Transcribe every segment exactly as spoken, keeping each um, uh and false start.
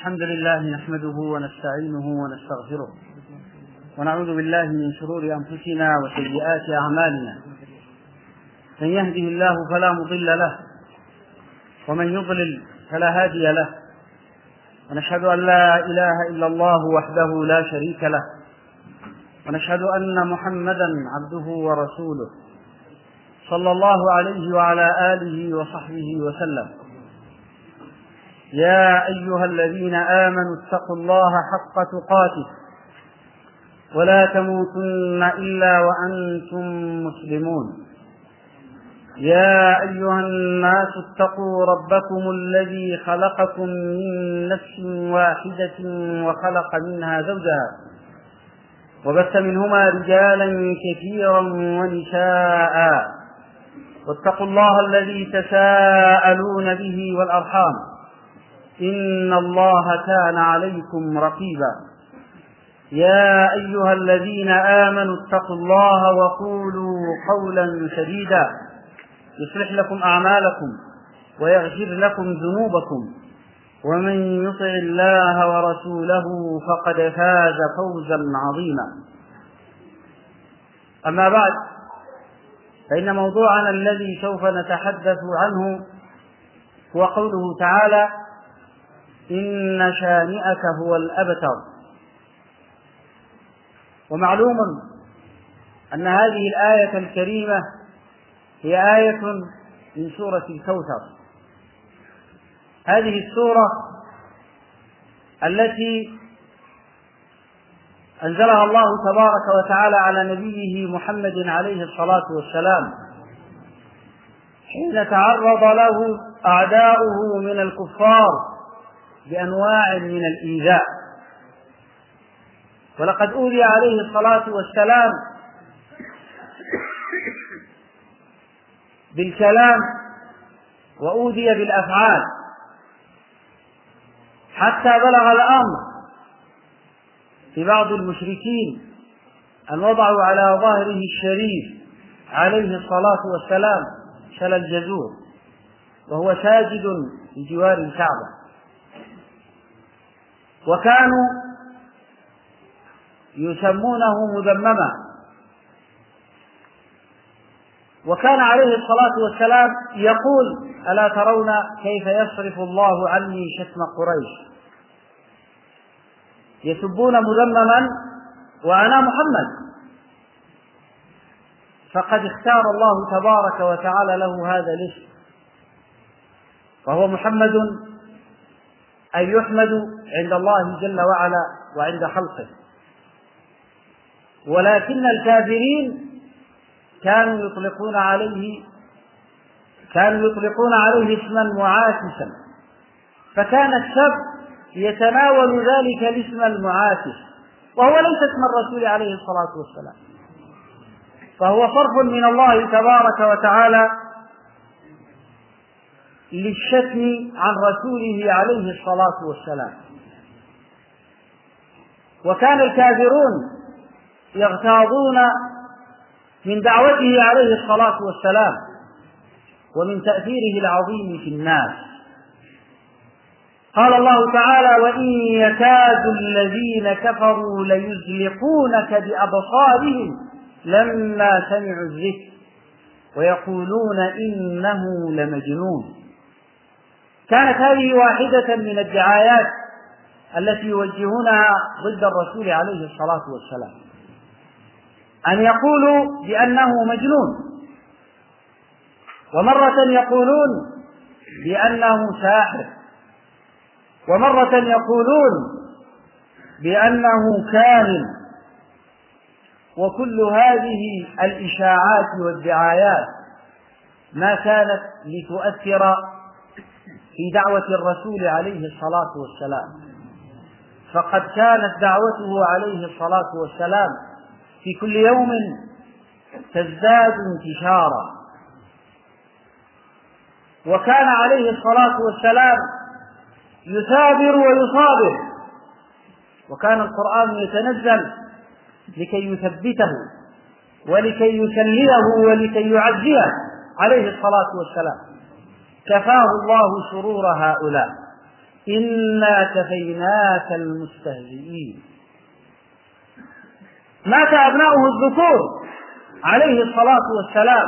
الحمد لله نحمده ونستعينه ونستغفره ونعوذ بالله من شرور أنفسنا وسيئات أعمالنا. من يهده الله فلا مضل له ومن يضلل فلا هادي له، ونشهد أن لا إله إلا الله وحده لا شريك له، ونشهد أن محمدا عبده ورسوله صلى الله عليه وعلى آله وصحبه وسلم. يا أيها الذين آمنوا اتقوا الله حق تقاته ولا تموتن إلا وأنتم مسلمون. يا أيها الناس اتقوا ربكم الذي خلقكم من نفس واحدة وخلق منها زوجها وبث منهما رجالا كثيرا ونساء، واتقوا الله الذي تساءلون به والأرحام إن الله كان عليكم رقيبا. يا أيها الذين آمنوا اتقوا الله وقولوا قولا سديدا يصلح لكم أعمالكم ويغفر لكم ذنوبكم، ومن يطع الله ورسوله فقد فاز فوزا عظيما. أما بعد، فإن موضوعنا الذي سوف نتحدث عنه هو قوله تعالى: إن شانئك هو الأبتر. ومعلوم أن هذه الآية الكريمة هي آية من سورة الكوثر، هذه السورة التي أنزلها الله تبارك وتعالى على نبيه محمد عليه الصلاة والسلام حين تعرض له أعداؤه من الكفار بأنواع من الإيذاء. ولقد أوذي عليه الصلاة والسلام بالكلام وأوذي بالأفعال، حتى بلغ الأمر في بعض المشركين أن وضعوا على ظهره الشريف عليه الصلاة والسلام شل الجزور وهو ساجد بجوار الكعبة، وكانوا يسمونه مذمما. وكان عليه الصلاة والسلام يقول: ألا ترون كيف يصرف الله عني شتم قريش؟ يسبون مذمما وأنا محمد. فقد اختار الله تبارك وتعالى له هذا الاسم، فهو محمد أن يحمد عند الله جل وعلا وعند خلقه. ولكن الكافرين كانوا يطلقون عليه كانوا يطلقون عليه اسما معاكسا، فكان السب يتناول ذلك الاسم المعاكس، وهو ليس اسم الرسول عليه الصلاة والسلام، فهو صرف من الله تبارك وتعالى للشتم عن رسوله عليه الصلاة والسلام. وكان الكافرون يغتاظون من دعوته عليه الصلاة والسلام ومن تأثيره العظيم في الناس. قال الله تعالى: وإن يكاد الذين كفروا ليزلقونك بأبصارهم لما سمعوا الذكر ويقولون إنه لمجنون. كانت هذه واحدة من الدعايات التي يوجهونها ضد الرسول عليه الصلاة والسلام، أن يقولوا بأنه مجنون، ومرة يقولون بأنه ساحر، ومرة يقولون بأنه كاهن. وكل هذه الإشاعات والدعايات ما كانت لتؤثر في دعوة الرسول عليه الصلاة والسلام، فقد كانت دعوته عليه الصلاة والسلام في كل يوم تزداد انتشارا. وكان عليه الصلاة والسلام يثابر ويصابر، وكان القرآن يتنزل لكي يثبته ولكي يسليه ولكي يعزيه عليه الصلاة والسلام. كفاه الله شرور هؤلاء. إنا كفيناك المستهزئين. مات أبناؤه الذكور عليه الصلاة والسلام،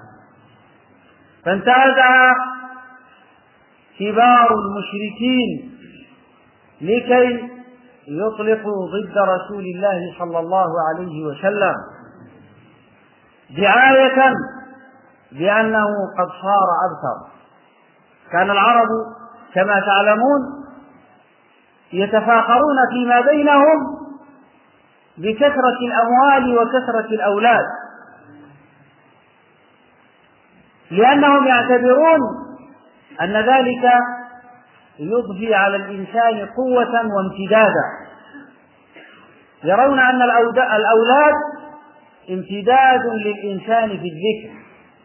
فانتهزها كبار المشركين لكي يطلقوا ضد رسول الله صلى الله عليه وسلم دعاية بأنه قد صار أبتر. كان العرب كما تعلمون يتفاخرون فيما بينهم بكثرة الأموال وكثرة الأولاد، لأنهم يعتبرون أن ذلك يضفي على الإنسان قوة وامتدادا. يرون أن الأولاد امتداد للإنسان في الذكر،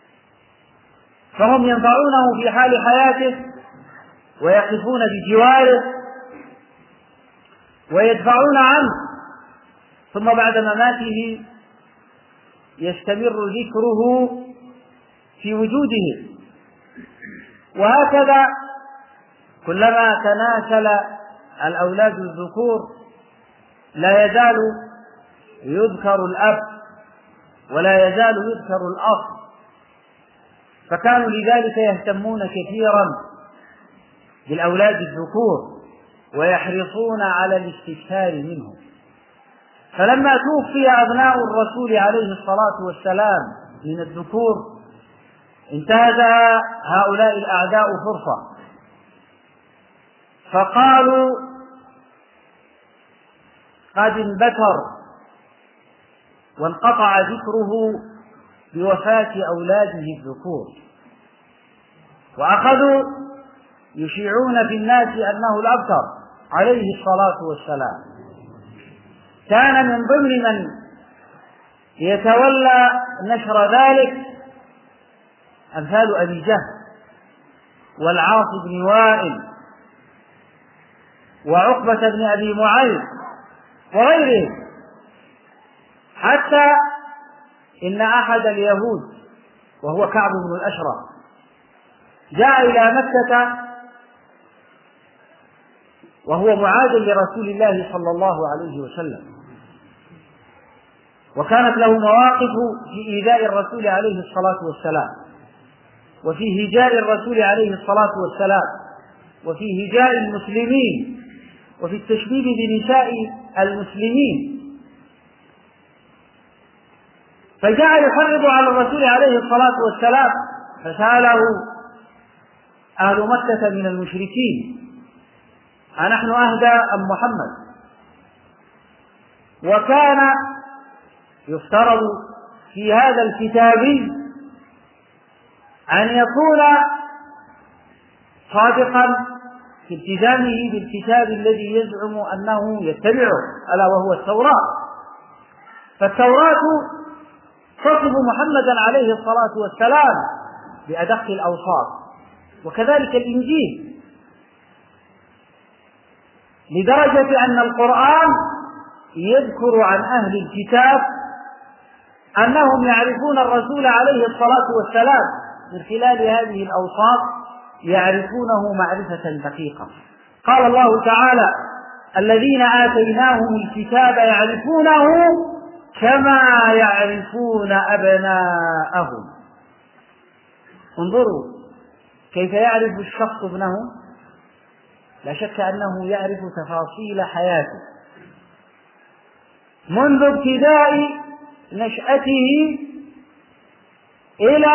فهم ينفعونه في حال حياته ويقفون بجواره ويدفعون عنه، ثم بعد مماته يستمر ذكره في وجوده. وهكذا كلما تناسل الأولاد الذكور لا يزال يذكر الأب ولا يزال يذكر الأخ، فكانوا لذلك يهتمون كثيرا بالأولاد الذكور ويحرصون على الاستكثار منهم. فلما توفي أبناء الرسول عليه الصلاة والسلام من الذكور انتهز هؤلاء الأعداء فرصة، فقالوا قد انبتر وانقطع ذكره بوفاة أولاده الذكور، وأخذوا يشيعون في الناس أنه الأبتر عليه الصلاة والسلام. كان من ضمن من يتولى نشر ذلك أمثال أبي جهل والعاص بن وائل وعقبة بن أبي معيط وغيرهم، حتى إن أحد اليهود وهو كعب بن الأشرف جاء إلى مكة وهو معاد لرسول الله صلى الله عليه وسلم، وكانت له مواقف في إيذاء الرسول عليه الصلاة والسلام، وفي هجاء الرسول عليه الصلاة والسلام، وفي هجاء المسلمين، وفي التشديد بنساء المسلمين. فجاء يحرض على الرسول عليه الصلاة والسلام، فسأله أهل مكة من المشركين: أنحن أهدى أم محمد؟ وكان يفترض في هذا الكتاب أن يكون صادقا في التزامه بالكتاب الذي يزعم أنه يتبعه، ألا وهو التوراة. فالتوراة تصف محمدا عليه الصلاة والسلام بأدق الأوصاف، وكذلك الإنجيل، لدرجة أن القرآن يذكر عن أهل الكتاب أنهم يعرفون الرسول عليه الصلاة والسلام من خلال هذه الأوصاف، يعرفونه معرفة دقيقة. قال الله تعالى: الذين آتيناهم الكتاب يعرفونه كما يعرفون أبناءهم. انظروا كيف يعرف الشخص ابنه، لا شك أنه يعرف تفاصيل حياته منذ ابتداء نشأته إلى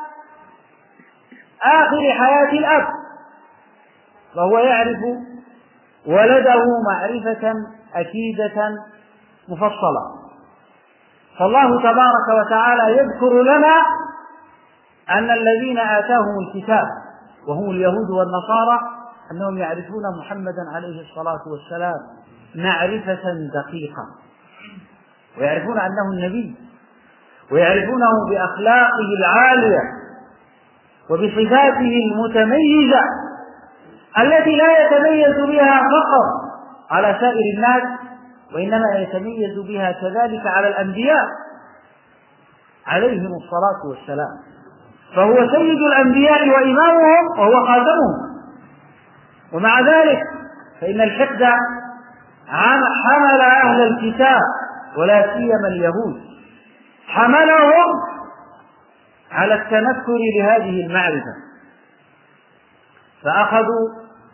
آخر حياة الأب، وهو يعرف ولده معرفة أكيدة مفصلة. فالله تبارك وتعالى يذكر لنا أن الذين آتاهم الكتاب وهم اليهود والنصارى أنهم يعرفون محمدا عليه الصلاة والسلام معرفة دقيقة، ويعرفون أنه النبي، ويعرفونه بأخلاقه العالية وبصفاته المتميزة التي لا يتميز بها فقط على سائر الناس، وإنما يتميز بها كذلك على الأنبياء عليهم الصلاة والسلام. فهو سيد الأنبياء وإمامهم وهو خاتمهم. ومع ذلك فإن الحقد حمل أهل الكتاب ولا سيما اليهود، حملهم على التنكر لهذه المعرفة، فأخذوا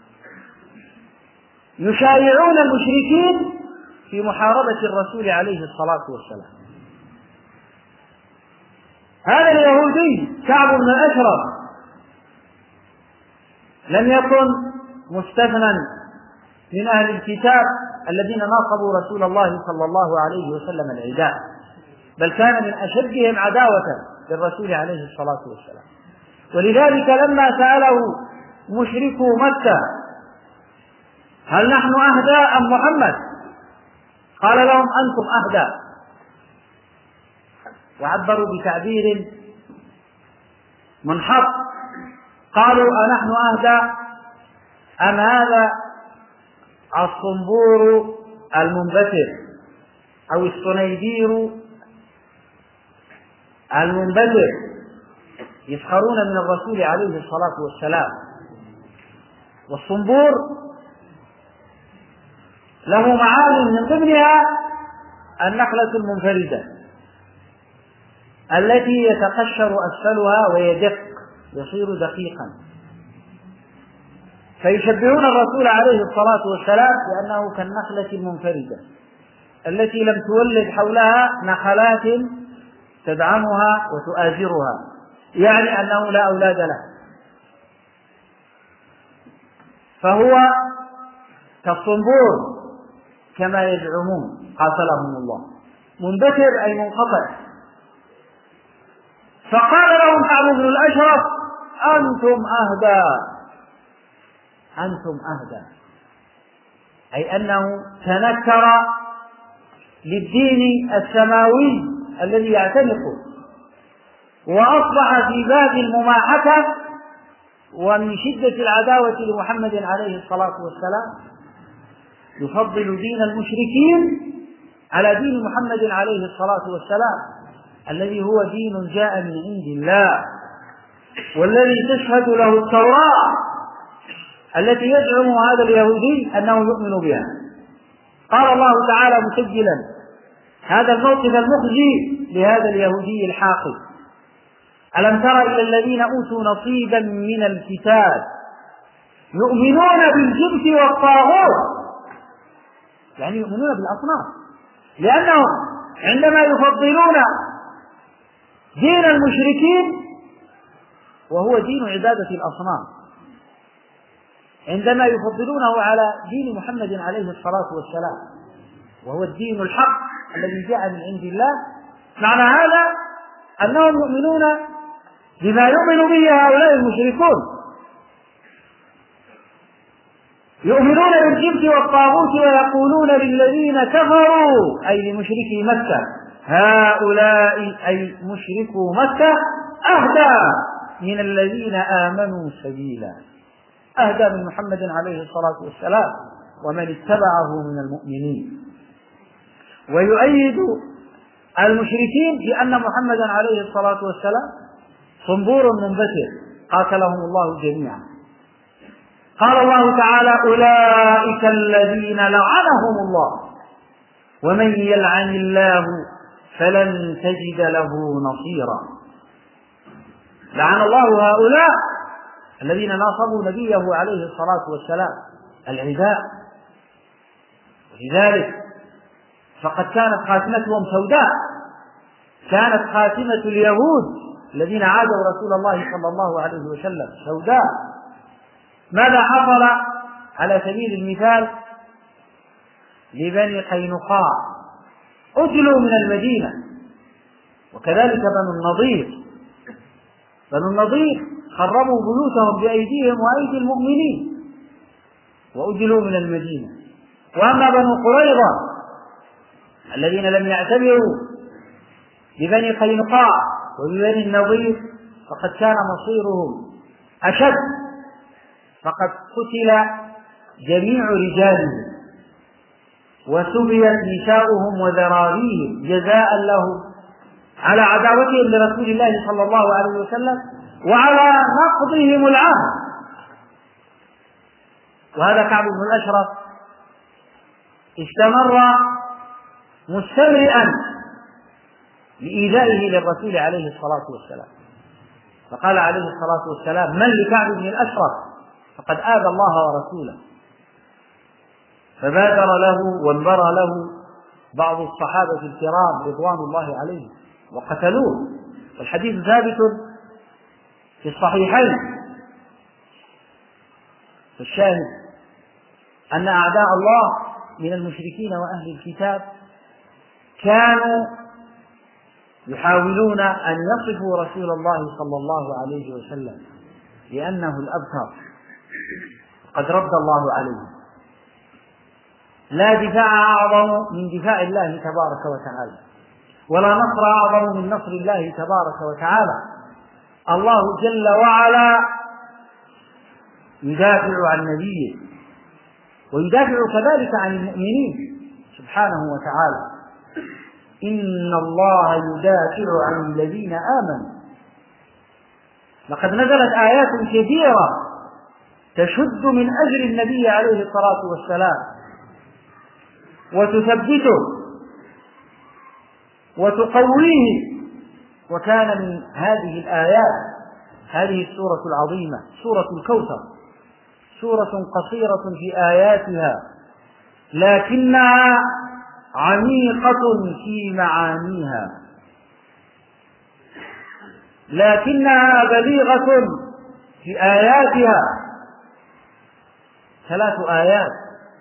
يشايعون المشركين في محاربة الرسول عليه الصلاة والسلام. هذا اليهودي كعب بن الأشرف لم يكن مستثنى من أهل الكتاب الذين ناصبوا رسول الله صلى الله عليه وسلم العداء، بل كان من أشدهم عداوة للرسول عليه الصلاة والسلام. ولذلك لما سأله مشركو مكة هل نحن أهدى أم محمد، قال لهم أنتم أهدى، وعبروا بتعبير منحط، قالوا أنحن أهدى أم هذا الصنبور المنبثر أو الصنيدير المنبثر، يسخرون من الرسول عليه الصلاة والسلام. والصنبور له معالم من ضمنها النخلة المنفردة التي يتقشر أسفلها ويدق يصير دقيقا، فيشبهون الرسول عليه الصلاة والسلام بأنه كالنخلة المنفردة التي لم تولد حولها نخلات تدعمها وتؤازرها، يعني أنه لا أولاد له، فهو كالصنبور كما يزعمون قاتلهم الله، منبثر أي منقطع. فقال لهم كعب بن الأشرف أنتم أهدى، أنتم أهدى، أي أنه تنكر للدين السماوي الذي يعتنقه، وأصبح في باب المماحكة ومن شدة العداوة لمحمد عليه الصلاة والسلام يفضل دين المشركين على دين محمد عليه الصلاة والسلام الذي هو دين جاء من عند الله، والذي تشهد له التوراة التي يزعم هذا اليهودي أنه يؤمن بها. قال الله تعالى مسجلا هذا الموقف المخزي لهذا اليهودي الحاقد: ألم تر إلى الذين أوتوا نصيبا من الكتاب يؤمنون بالجبت والطاغوت، يعني يؤمنون بالأصنام، لأنهم عندما يفضلون دين المشركين وهو دين عبادة الأصنام، عندما يفضلونه على دين محمد عليه الصلاة والسلام وهو الدين الحق الذي جاء من عند الله، معنى هذا أنهم يؤمنون بما يؤمن به هؤلاء المشركون، يؤمنون بالجبت والطاغوت ويقولون للذين كفروا أي لمشركي مكة هؤلاء أي مشركو مكة أهدى من الذين آمنوا سبيلا، أهدى من محمد عليه الصلاة والسلام ومن اتبعه من المؤمنين. ويؤيد المشركين بأن محمدا عليه الصلاة والسلام صنبور منبثر قاتلهم الله جميعا. قال الله تعالى أولئك الذين لعنهم الله ومن يلعن الله فلن تجد له نصيرا. لعن الله هؤلاء الذين ناصبوا نبيه عليه الصلاة والسلام العداء، ولذلك فقد كانت خاتمتهم سوداء، كانت خاتمة اليهود الذين عادوا رسول الله صلى الله عليه وسلم سوداء. ماذا حصل على سبيل المثال لبني قينقاع؟ أجلوا من المدينة، وكذلك بنو النضير، بنو النضير خربوا بيوتهم بأيديهم وأيدي المؤمنين وأجلوا من المدينة. وأما بنو قريظة الذين لم يعتبروا ببني قينقاع وببني النضير فقد كان مصيرهم أشد، فقد قتل جميع رجالهم وسبيت نساؤهم وذراريهم جزاء لهم على عداوتهم لرسول الله صلى الله عليه وسلم وعلى نقضهم العهد. وهذا كعب بن الأشرف استمر مستمرئا لإيذائه للرسول عليه الصلاة والسلام، فقال عليه الصلاة والسلام: من لكعب بن الأشرف فقد آذى الله ورسوله. فبادر له وانبرى له بعض الصحابة الكرام رضوان الله عليهم وقتلوه، والحديث ثابت في الصحيحين. فالشاهد أن أعداء الله من المشركين وأهل الكتاب كانوا يحاولون أن يصفوا رسول الله صلى الله عليه وسلم لأنه الأبتر، قد رد الله عليه. لا دفاع أعظم من دفاع الله تبارك وتعالى، ولا نصر أعظم من نصر الله تبارك وتعالى. الله جل وعلا يدافع عن نبيه ويدافع كذلك عن المؤمنين سبحانه وتعالى. إن الله يدافع عن الذين آمنوا. لقد نزلت آيات كثيرة تشد من أجر النبي عليه الصلاة والسلام وتثبته وتقويه، وكان من هذه الآيات هذه السورة العظيمة سورة الكوثر، سورة قصيرة في آياتها لكنها عميقة في معانيها، لكنها بليغة في آياتها. ثلاث آيات: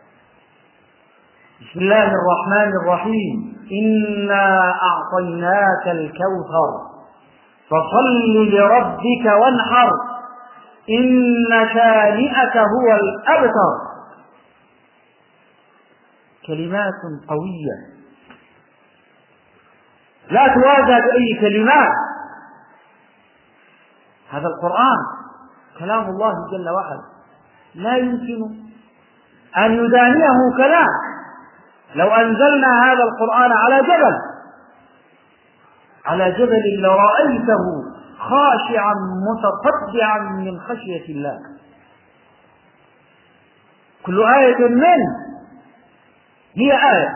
بسم الله الرحمن الرحيم، إنا أعطيناك الكوثر فصل لربك وانحر إن شانئك هو الأبتر. كلمات قوية لا توازى بأي كلمات. هذا القرآن كلام الله جل وعلا، لا يمكن أن يدانيه كلام. لو أنزلنا هذا القرآن على جبل على جبل لرأيته خاشعا متصدعا من خشية الله. كل آية منه هي آية،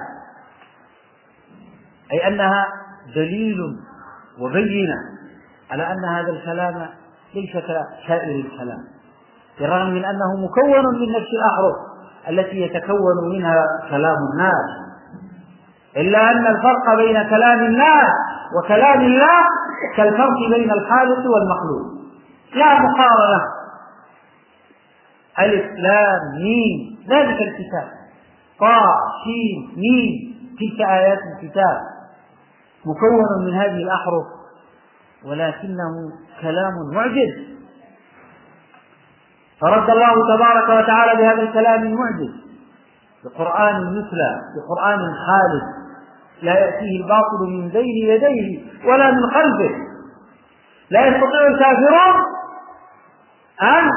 أي أنها دليل وبينة على أن هذا الكلام ليس كسائر الكلام، بالرغم من أنه مكون من نفس الأحرف التي يتكون منها كلام الناس، إلا أن الفرق بين كلام الناس وكلام الله كالفرق بين الخالق والمخلوق، لا مقارنة. ألف لام ميم ذلك الكتاب، طاء شين ميم تلك آيات الكتاب، مكون من هذه الأحرف ولكنه كلام معجز. فرد الله تبارك وتعالى بهذا الكلام المعجز بقرآن يتلى، بقرآن خالد لا يأتيه الباطل من بين يديه ولا من خلفه. لا يستطيع الكافرون أن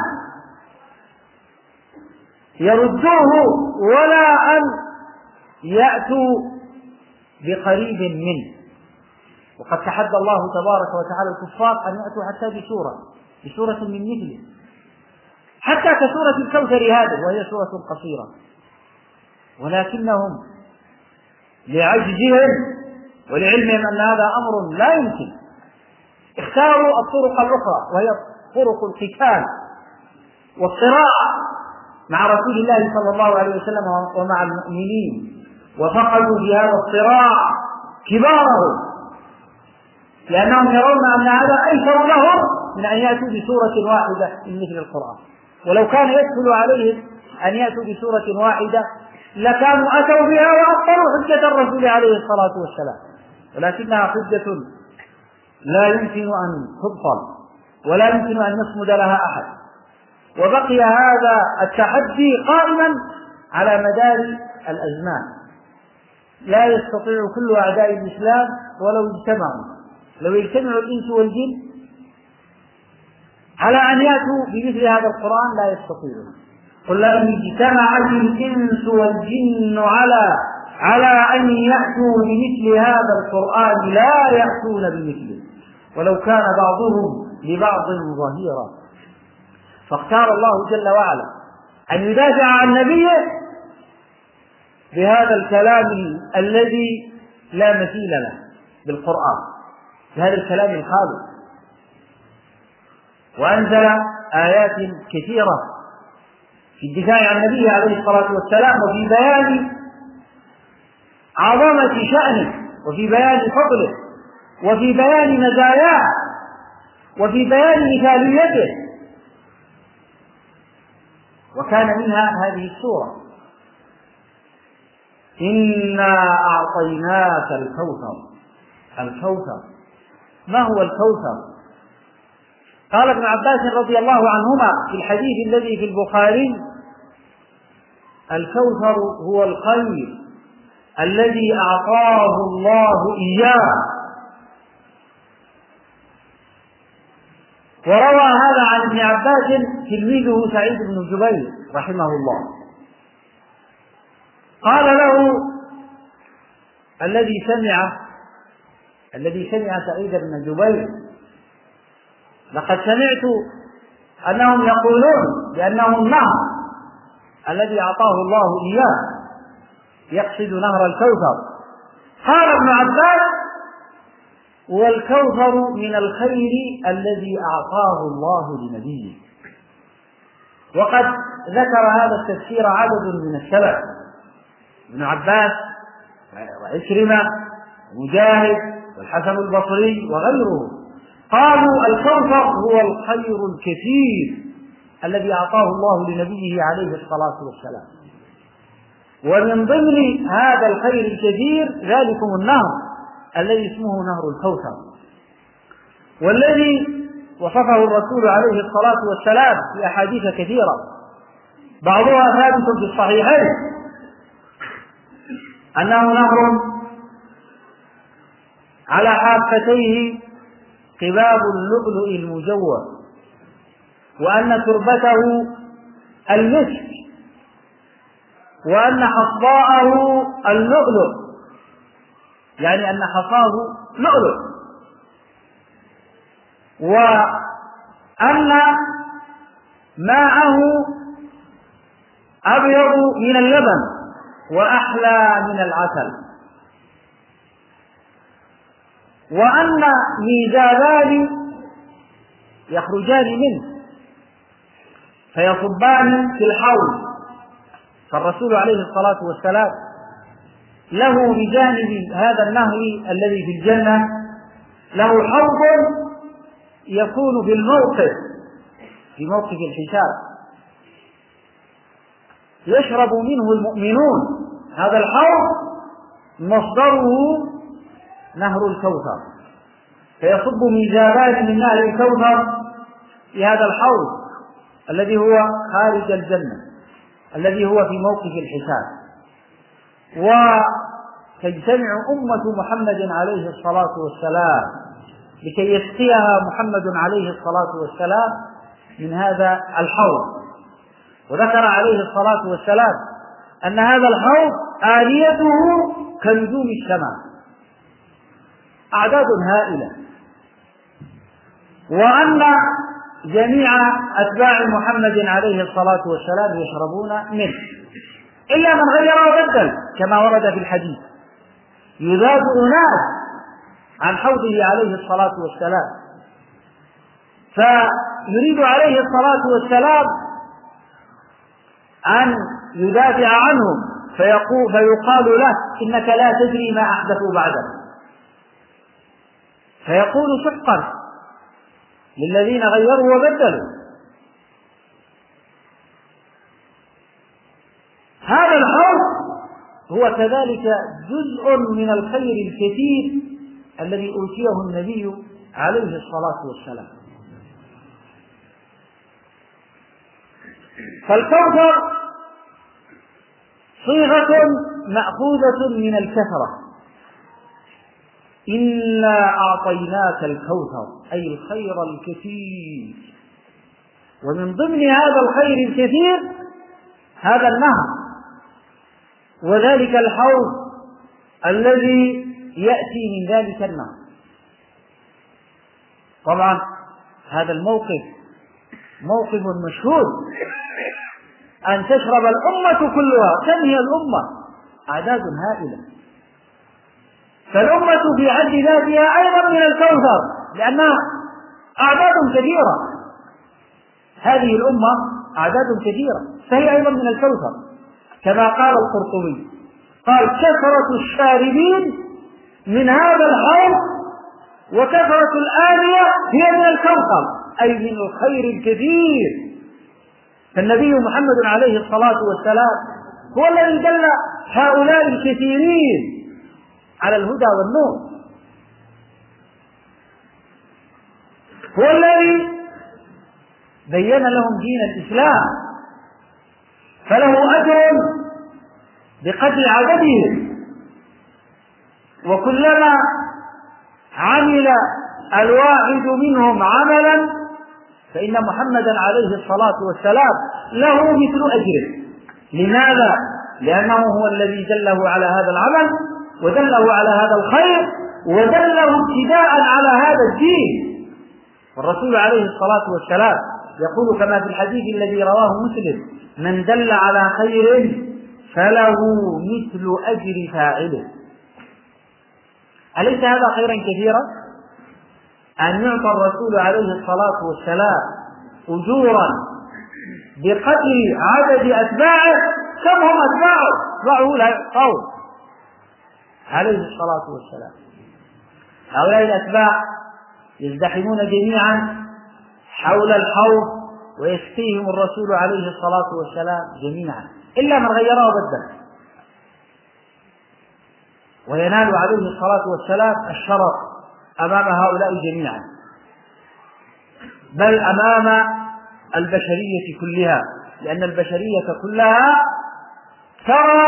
يردوه ولا أن يأتوا بقريب منه. وقد تحدى الله تبارك وتعالى الكفار أن يأتوا حتى بسورة بسورة من مثله، حتى كسورة الكوثر هذه وهي سورة قصيرة، ولكنهم لعجزهم ولعلمهم أن هذا أمر لا يمكن اختاروا الطرق الأخرى، وهي طرق القتال والصراع مع رسول الله صلى الله عليه وسلم ومع المؤمنين، وفقدوا في هذا الصراع كبارهم، لأنهم يرون أن هذا أيسر لهم من أن يأتوا بسورة واحدة من مثل القرآن. ولو كان يسهل عليهم أن يأتوا بسورة واحدة لكانوا أتوا بها وأبطلوا حجة الرسول عليه الصلاة والسلام، ولكنها حجة لا يمكن أن تبطل ولا يمكن أن يصمد لها أحد. وبقي هذا التحدي قائما على مدار الأزمان، لا يستطيع كل أعداء الإسلام ولو اجتمعوا لو اجتمعوا الإنس والجن على أن يأتوا بمثل هذا القرآن لا يستطيعون. قل إن اجتمعت الإنس والجن على على أن يأتوا بمثل هذا القرآن لا يأتون بمثله ولو كان بعضهم لبعض ظهيرا. فاختار الله جل وعلا أن يدافع عن نبيه بهذا الكلام الذي لا مثيل له بالقرآن، بهذا الكلام الخالص. وأنزل آيات كثيرة في الدفاع عن النبي عليه الصلاة والسلام، وفي بيان عظمة شأنه، وفي بيان فضله، وفي بيان مزاياه، وفي بيان مثاليته. وكان منها هذه السورة: إنا أعطيناك الكوثر. الكوثر، ما هو الكوثر؟ قال ابن عباس رضي الله عنهما في الحديث الذي في البخاري: الكوثر هو الخير الذي أعطاه الله إياه. وروى هذا عن ابن عباس تلميذه سعيد بن جبير رحمه الله. قال له الذي سمع الذي سمع سعيد بن جبير: لقد سمعت أنهم يقولون بأنه النهر الذي أعطاه الله إياه، يقصد نهر الكوثر. قال ابن عباس: والكوثر من الخير الذي أعطاه الله لنبيه. وقد ذكر هذا التفسير عدد من السلف، ابن عباس وعكرمة ومجاهد والحسن البصري وغيره، قالوا الكوثر هو الخير الكثير الذي أعطاه الله لنبيه عليه الصلاة والسلام. ومن ضمن هذا الخير الكثير ذلكم النهر الذي اسمه نهر الكوثر، والذي وصفه الرسول عليه الصلاة والسلام في أحاديث كثيرة، بعضها ثابت في الصحيحين، أنه نهر على حافتيه قباب اللؤلؤ المجوف، وأن تربته المسك، وأن حصباءه اللؤلؤ، يعني أن حصاه لؤلؤ، وأن ماءه أبيض من اللبن وأحلى من العسل، وأن ميزابان يخرجان منه فيصبان في الحوض. فالرسول عليه الصلاة والسلام له بجانب هذا النهر الذي في الجنة له حوض يكون في الموقف في موقف الحساب، يشرب منه المؤمنون. هذا الحوض مصدره نهر الكوثر، فيصب ميزابان من نهر الكوثر في هذا الحوض الذي هو خارج الجنة، الذي هو في موقف الحساب. وتجتمع أمة محمد عليه الصلاة والسلام لكي يسقيها محمد عليه الصلاة والسلام من هذا الحوض. وذكر عليه الصلاة والسلام أن هذا الحوض آليته كنجوم السماء، أعداد هائلة، وأن جميع أتباع محمد عليه الصلاة والسلام يشربون منه إلا من غير وبدل، كما ورد في الحديث: يذاب أناس عن حوضه عليه الصلاة والسلام، فيريد عليه الصلاة والسلام أن يدافع عنهم، فيقول فيقال له: إنك لا تدري ما أحدثوا بعدك. فيقول: سحقا للذين غيروا وبدلوا. هذا الحوض هو كذلك جزء من الخير الكثير الذي أوتيه النبي عليه الصلاة والسلام. فالكوثر صيغة مأخوذة من الكثرة: إنا أعطيناك الكوثر، أي الخير الكثير. ومن ضمن هذا الخير الكثير هذا النهر، وذلك الحوض الذي يأتي من ذلك النهر. طبعا هذا الموقف موقف مشهود أن تشرب الأمة كلها. كم هي الأمة؟ أعداد هائلة. فالأمة في حد ذاتها أيضا من الكوثر، لأنها أعداد كثيرة. هذه الأمة أعداد كثيرة، فهي أيضا من الكوثر، كما قال القرطبي، قال: كثرة الشاربين من هذا الحوض وكثرة الآنية هي من الكوثر، أي من الخير الكثير. فالنبي محمد عليه الصلاة والسلام هو الذي دل هؤلاء الكثيرين على الهدى والنور، هو الذي بين لهم دين الإسلام، فله أجر بقدر عددهم. وكلما عمل الواحد منهم عملا فإن محمدا عليه الصلاة والسلام له مثل أجره. لماذا؟ لأنه هو الذي دله على هذا العمل ودله على هذا الخير ودله ابتداء على هذا الدين. والرسول عليه الصلاة والسلام يقول كما في الحديث الذي رواه مسلم: من دل على خير فله مثل أجر فاعله. أليس هذا خيرا كثيرا؟ أن يعطى الرسول عليه الصلاة والسلام أجورا بقدر عدد أتباعه. كم هم أتباعه؟ أتباعه لا يعطون عليه الصلاة والسلام. هؤلاء الأتباع يزدحمون جميعا حول الحوض ويسقيهم الرسول عليه الصلاة والسلام جميعا إلا من غيره وبدل، وينال عليه الصلاة والسلام الشرف أمام هؤلاء جميعا، بل أمام البشرية كلها، لأن البشرية كلها ترى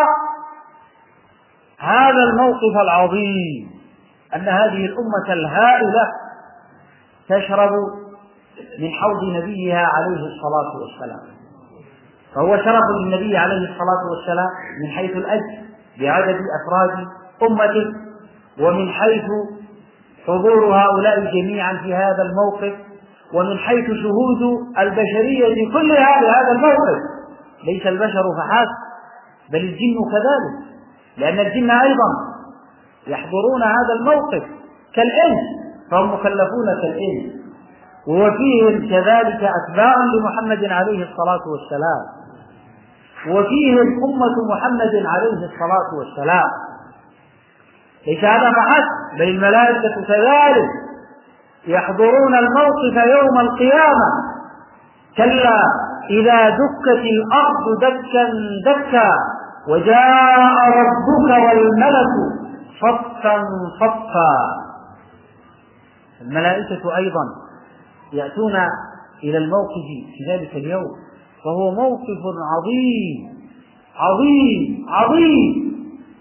هذا الموقف العظيم، أن هذه الأمة الهائلة تشرب من حوض نبيها عليه الصلاة والسلام. فهو شرف للنبي عليه الصلاة والسلام من حيث الأجر بعدد أفراد أمته، ومن حيث حضور هؤلاء جميعا في هذا الموقف، ومن حيث شهود البشرية كلها لهذا الموقف. ليس البشر فحسب بل الجن كذلك، لأن الجن أيضا يحضرون هذا الموقف كالإنس، فهم مكلفون كالإنس، وفيهم كذلك أتباع لمحمد عليه الصلاة والسلام، وفيهم أمة محمد عليه الصلاة والسلام. ليس هذا فحسب بل الملائكة كذلك يحضرون الموقف يوم القيامة. كلا إذا دكت الأرض دكا دكا وجاء ربك والملك صفا صفا. الملائكة أيضا يأتون إلى الموقف في ذلك اليوم، وهو موقف عظيم عظيم عظيم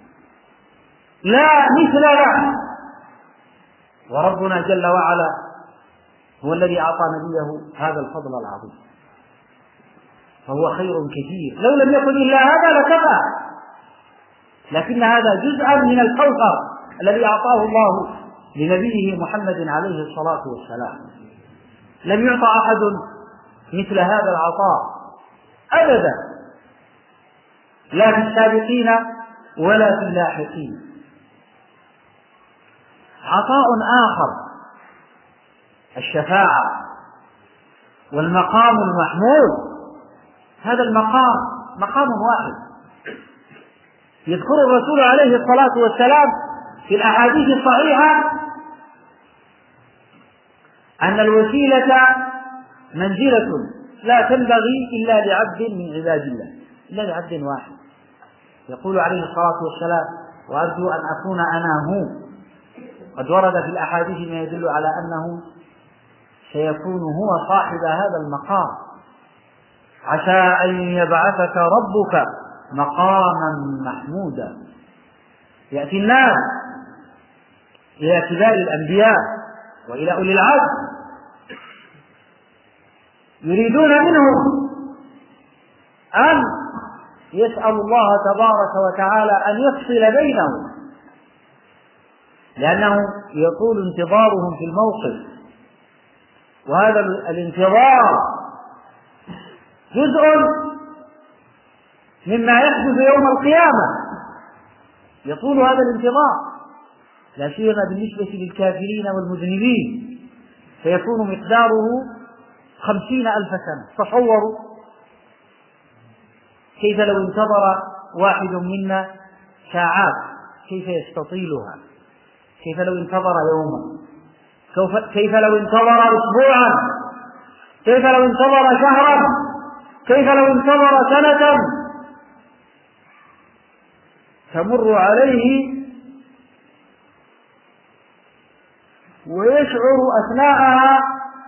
لا مثل له. وربنا جل وعلا هو الذي أعطى نبيه هذا الفضل العظيم، فهو خير كثير. لو لم يكن إلا هذا لكفى، لكن هذا جزءا من الكوثر الذي أعطاه الله لنبيه محمد عليه الصلاة والسلام. لم يعطى أحد مثل هذا العطاء أبدا، لا في السابقين ولا في اللاحقين. عطاء آخر الشفاعة والمقام المحمود. هذا المقام مقام واحد يذكر الرسول عليه الصلاة والسلام في الأحاديث الصحيحة أن الوسيلة منزلة لا تنبغي إلا لعبد من عباد الله، إلا لعبد واحد. يقول عليه الصلاة والسلام: وأرجو أن أكون أنا هو. قد ورد في الأحاديث ما يدل على أنه سيكون هو صاحب هذا المقام. عسى أن يبعثك ربك مقاما محمودا. يأتي الناس إلى كبار الأنبياء وإلى أولي العزم يريدون منهم أن يسأل الله تبارك وتعالى أن يفصل بينهم، لأنه يطول انتظارهم في الموقف، وهذا الانتظار جزء مما يحدث يوم القيامة، يطول هذا الانتظار، لا سيما بالنسبة للكافرين والمذنبين، فيكون مقداره خمسين ألف سنة. تصوروا كيف لو انتظر واحد منا ساعات كيف يستطيلها، كيف لو انتظر يوما، كيف لو انتظر أسبوعا، كيف لو انتظر شهرا، كيف لو انتظر سنة تمر عليه ويشعر أثناءها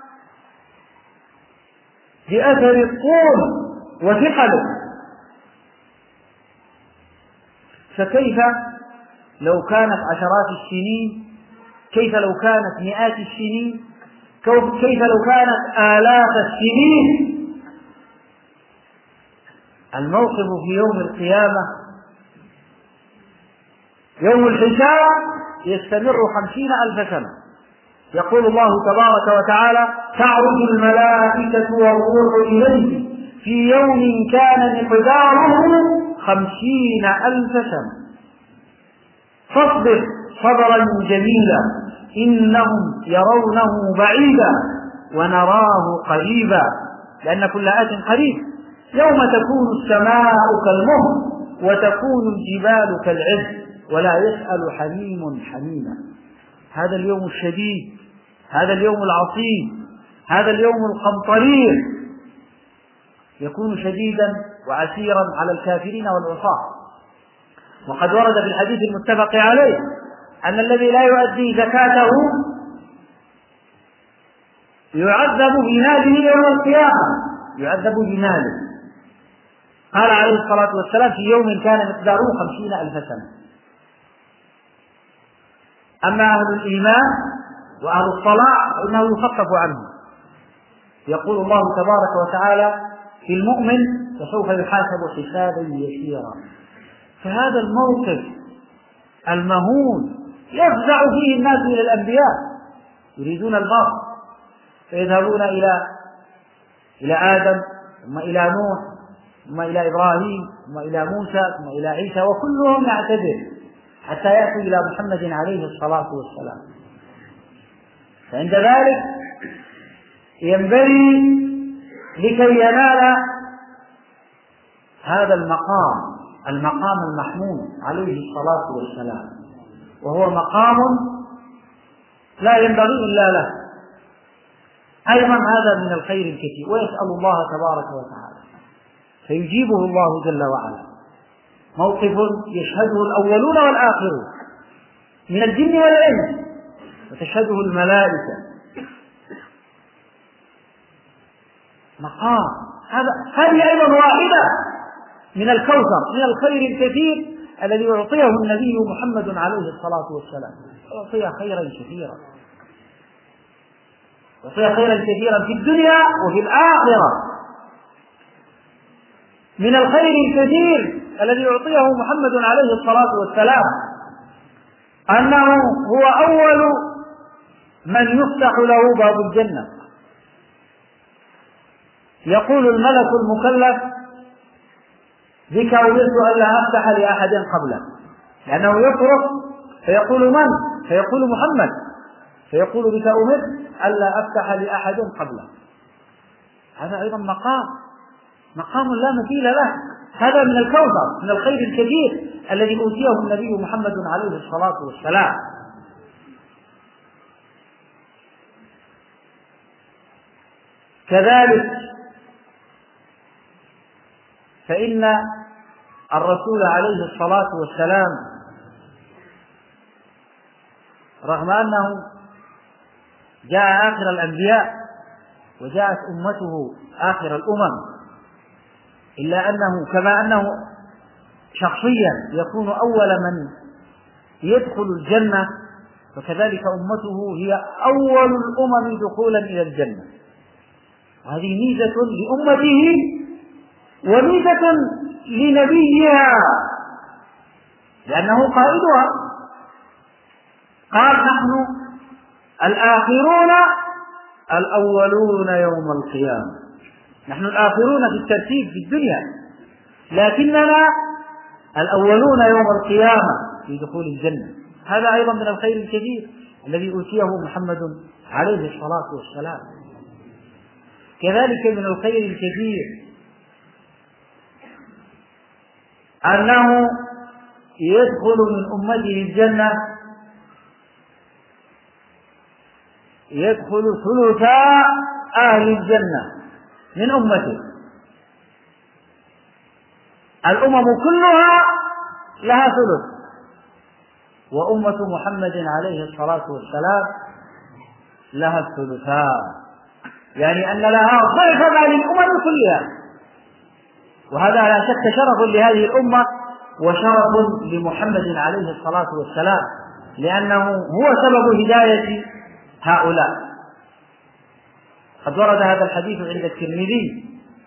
بأثر الطول وثقله. فكيف لو كانت عشرات السنين، كيف لو كانت مئات السنين، كيف لو كانت آلاف السنين. الموقف في يوم القيامة يوم الحساب يستمر خمسين ألف سنة. يقول الله تبارك وتعالى: تعرج الملائكة والروح إليه في يوم كان مقداره خمسين ألف سنة فاصبر صبرا جميلا إنهم يرونه بعيدا ونراه قريبا، لأن كل آت قريب. يوم تكون السماء كالمهل وتكون الجبال كالعهن ولا يسأل حميم حميما. هذا اليوم الشديد، هذا اليوم العصيب، هذا اليوم القمطرير يكون شديدا وعسيرا على الكافرين والعصاة. وقد ورد في الحديث المتفق عليه أن الذي لا يؤدي زكاته يعذب بماله يوم القيامة، يعذب بماله. قال عليه الصلاة والسلام: في يوم كان مقداره خمسين ألف سنة. أما أهل الإيمان وأهل الصلاح فإنه يخفف عنهم. يقول الله تبارك وتعالى في المؤمن: فسوف يحاسب حسابا يسيرا. فهذا الموقف المهول يفزع فيه الناس إلى الأنبياء، يريدون البر فيذهبون إلى إلى آدم ثم إلى نوح ثم إلى إبراهيم ثم إلى موسى ثم إلى عيسى، وكلهم يعتذر حتى يأتوا إلى محمد عليه الصلاة والسلام. فعند ذلك ينبغي لكي ينال هذا المقام المقام المحمود عليه الصلاة والسلام، وهو مقام لا ينبغي إلا له. أيضا هذا من الخير الكثير، ويسأل الله تبارك وتعالى فيجيبه الله جل وعلا. موقف يشهده الأولون والآخرون من الجن والإنس وتشهده الملائكة. مقام هذا هذه أيضا واحدة من الكوثر، من الخير الكثير الذي يعطيه النبي محمد عليه الصلاة والسلام. يعطيه خيرا كثيرا، يعطيه خيرا كثيرا في الدنيا وفي الآخرة. من الخير الكثير الذي يعطيه محمد عليه الصلاة والسلام أنه هو أول من يفتح له باب الجنة. يقول الملك المكلف: بك أمرت ألا أفتح لأحد قبلك، لأنه يصرخ فيقول: من؟ فيقول: محمد. فيقول: بك أمرت ألا أفتح لأحد قبلك. هذا أيضا مقام مقام لا مثيل له. هذا من الكوثر، من الخير الكبير الذي أوتيه النبي محمد عليه الصلاة والسلام. كذلك فإن الرسول عليه الصلاة والسلام رغم أنه جاء آخر الأنبياء وجاءت أمته آخر الأمم، إلا أنه كما أنه شخصيا يكون أول من يدخل الجنة، فكذلك أمته هي أول الأمم دخولا إلى الجنة. وهذه ميزة لأمته وميزة لنبيها، لأنه قائدها. قال: نحن الآخرون الأولون يوم القيامة. نحن الآخرون في الترتيب في الدنيا، لكننا الأولون يوم القيامة في دخول الجنة. هذا أيضا من الخير الكبير الذي أوتيه محمد عليه الصلاة والسلام. كذلك من الخير الكبير أنه يدخل من أمته الجنة يدخل ثلثا أهل الجنة من أمته. الأمم كلها لها ثلث، وأمة محمد عليه الصلاة والسلام لها الثلثان، يعني أن لها ضعف ما للأمم كلها. وهذا لا شك شرف لهذه الأمة وشرف لمحمد عليه الصلاة والسلام، لأنه هو سبب هداية هؤلاء. قد ورد هذا الحديث عند الترمذي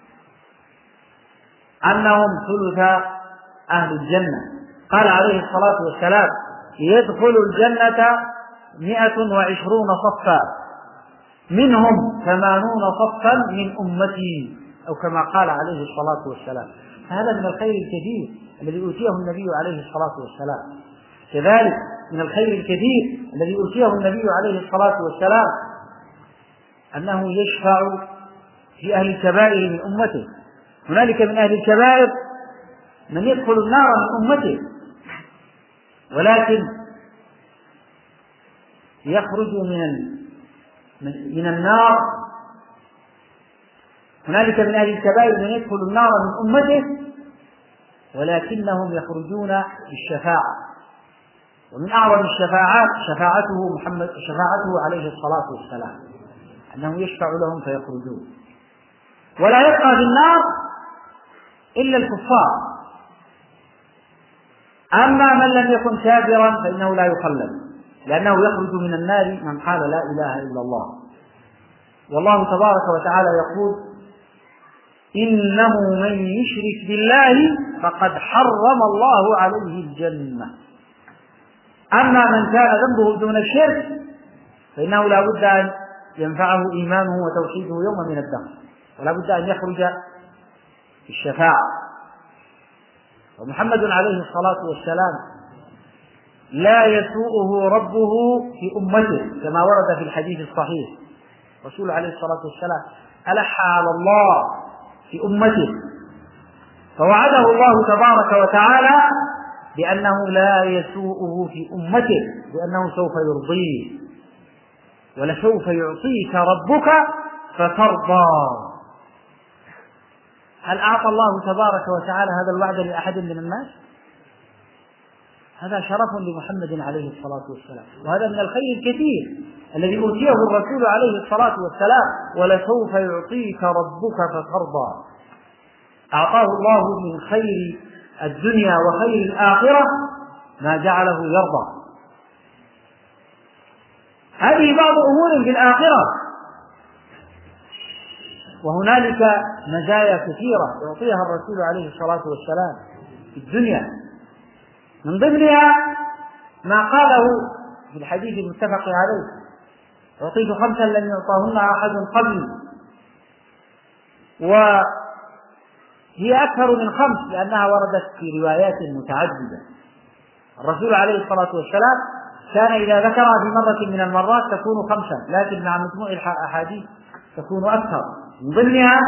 أنهم ثلث أهل الجنة. قال عليه الصلاة والسلام: يدخل الجنة مئة وعشرون صفا منهم ثمانون صفا من أمتي، أو كما قال عليه الصلاة والسلام. هذا من الخير الكثير الذي أوتيه النبي عليه الصلاة والسلام. كذلك من الخير الكثير الذي أوتيه النبي عليه الصلاة والسلام أنه يشفع في أهل الكبائر من أمته. هنالك من أهل الكبائر من يدخل النار من أمته ولكن يخرج من من النار. هنالك من أهل الكبائر من يدخل النار من أمته ولكنهم يخرجون بالشفاعة. ومن أعظم الشفاعات شفاعته محمد شفاعته عليه الصلاة والسلام، أنه يشفع لهم فيخرجون. ولا يبقى في النار إلا الكفار. أما من لم يكن كافرا فإنه لا يخلد، لأنه يخرج من النار من قال لا إله إلا الله. والله تبارك وتعالى يقول: إنه من يشرك بالله فقد حرم الله عليه الجنة. أما من كان ذنبه دون الشرك فإنه لا بد أن ينفعه إيمانه وتوحيده يوم من الدهر، ولا بد أن يخرج في الشفاعة. ومحمد عليه الصلاة والسلام لا يسوءه ربه في أمته كما ورد في الحديث الصحيح. رسول عليه الصلاة والسلام ألح على الله في أمته، فوعده الله تبارك وتعالى بأنه لا يسوءه في أمته، بأنه سوف يرضيه. ولسوف يعطيك ربك فترضى. هل أعطى الله تبارك وتعالى هذا الوعد لأحد من الناس؟ هذا شرف لمحمد عليه الصلاة والسلام، وهذا من الخير الكثير الذي أوتيه الرسول عليه الصلاة والسلام: ولسوف يعطيك ربك فترضى. أعطاه الله من خير الدنيا وخير الآخرة ما جعله يرضى. هذه بعض أمور في الآخرة، وهنالك مزايا كثيرة يعطيها الرسول عليه الصلاة والسلام في الدنيا. من ضمنها ما قاله في الحديث المتفق عليه: أعطيت خمسا لم يعطاهن أحد قبلي. وهي أكثر من خمس لأنها وردت في روايات متعددة. الرسول عليه الصلاة والسلام كان إذا ذكرها في مرة من المرات تكون خمسا، لكن مع مجموع الأحاديث تكون أكثر. من ضمنها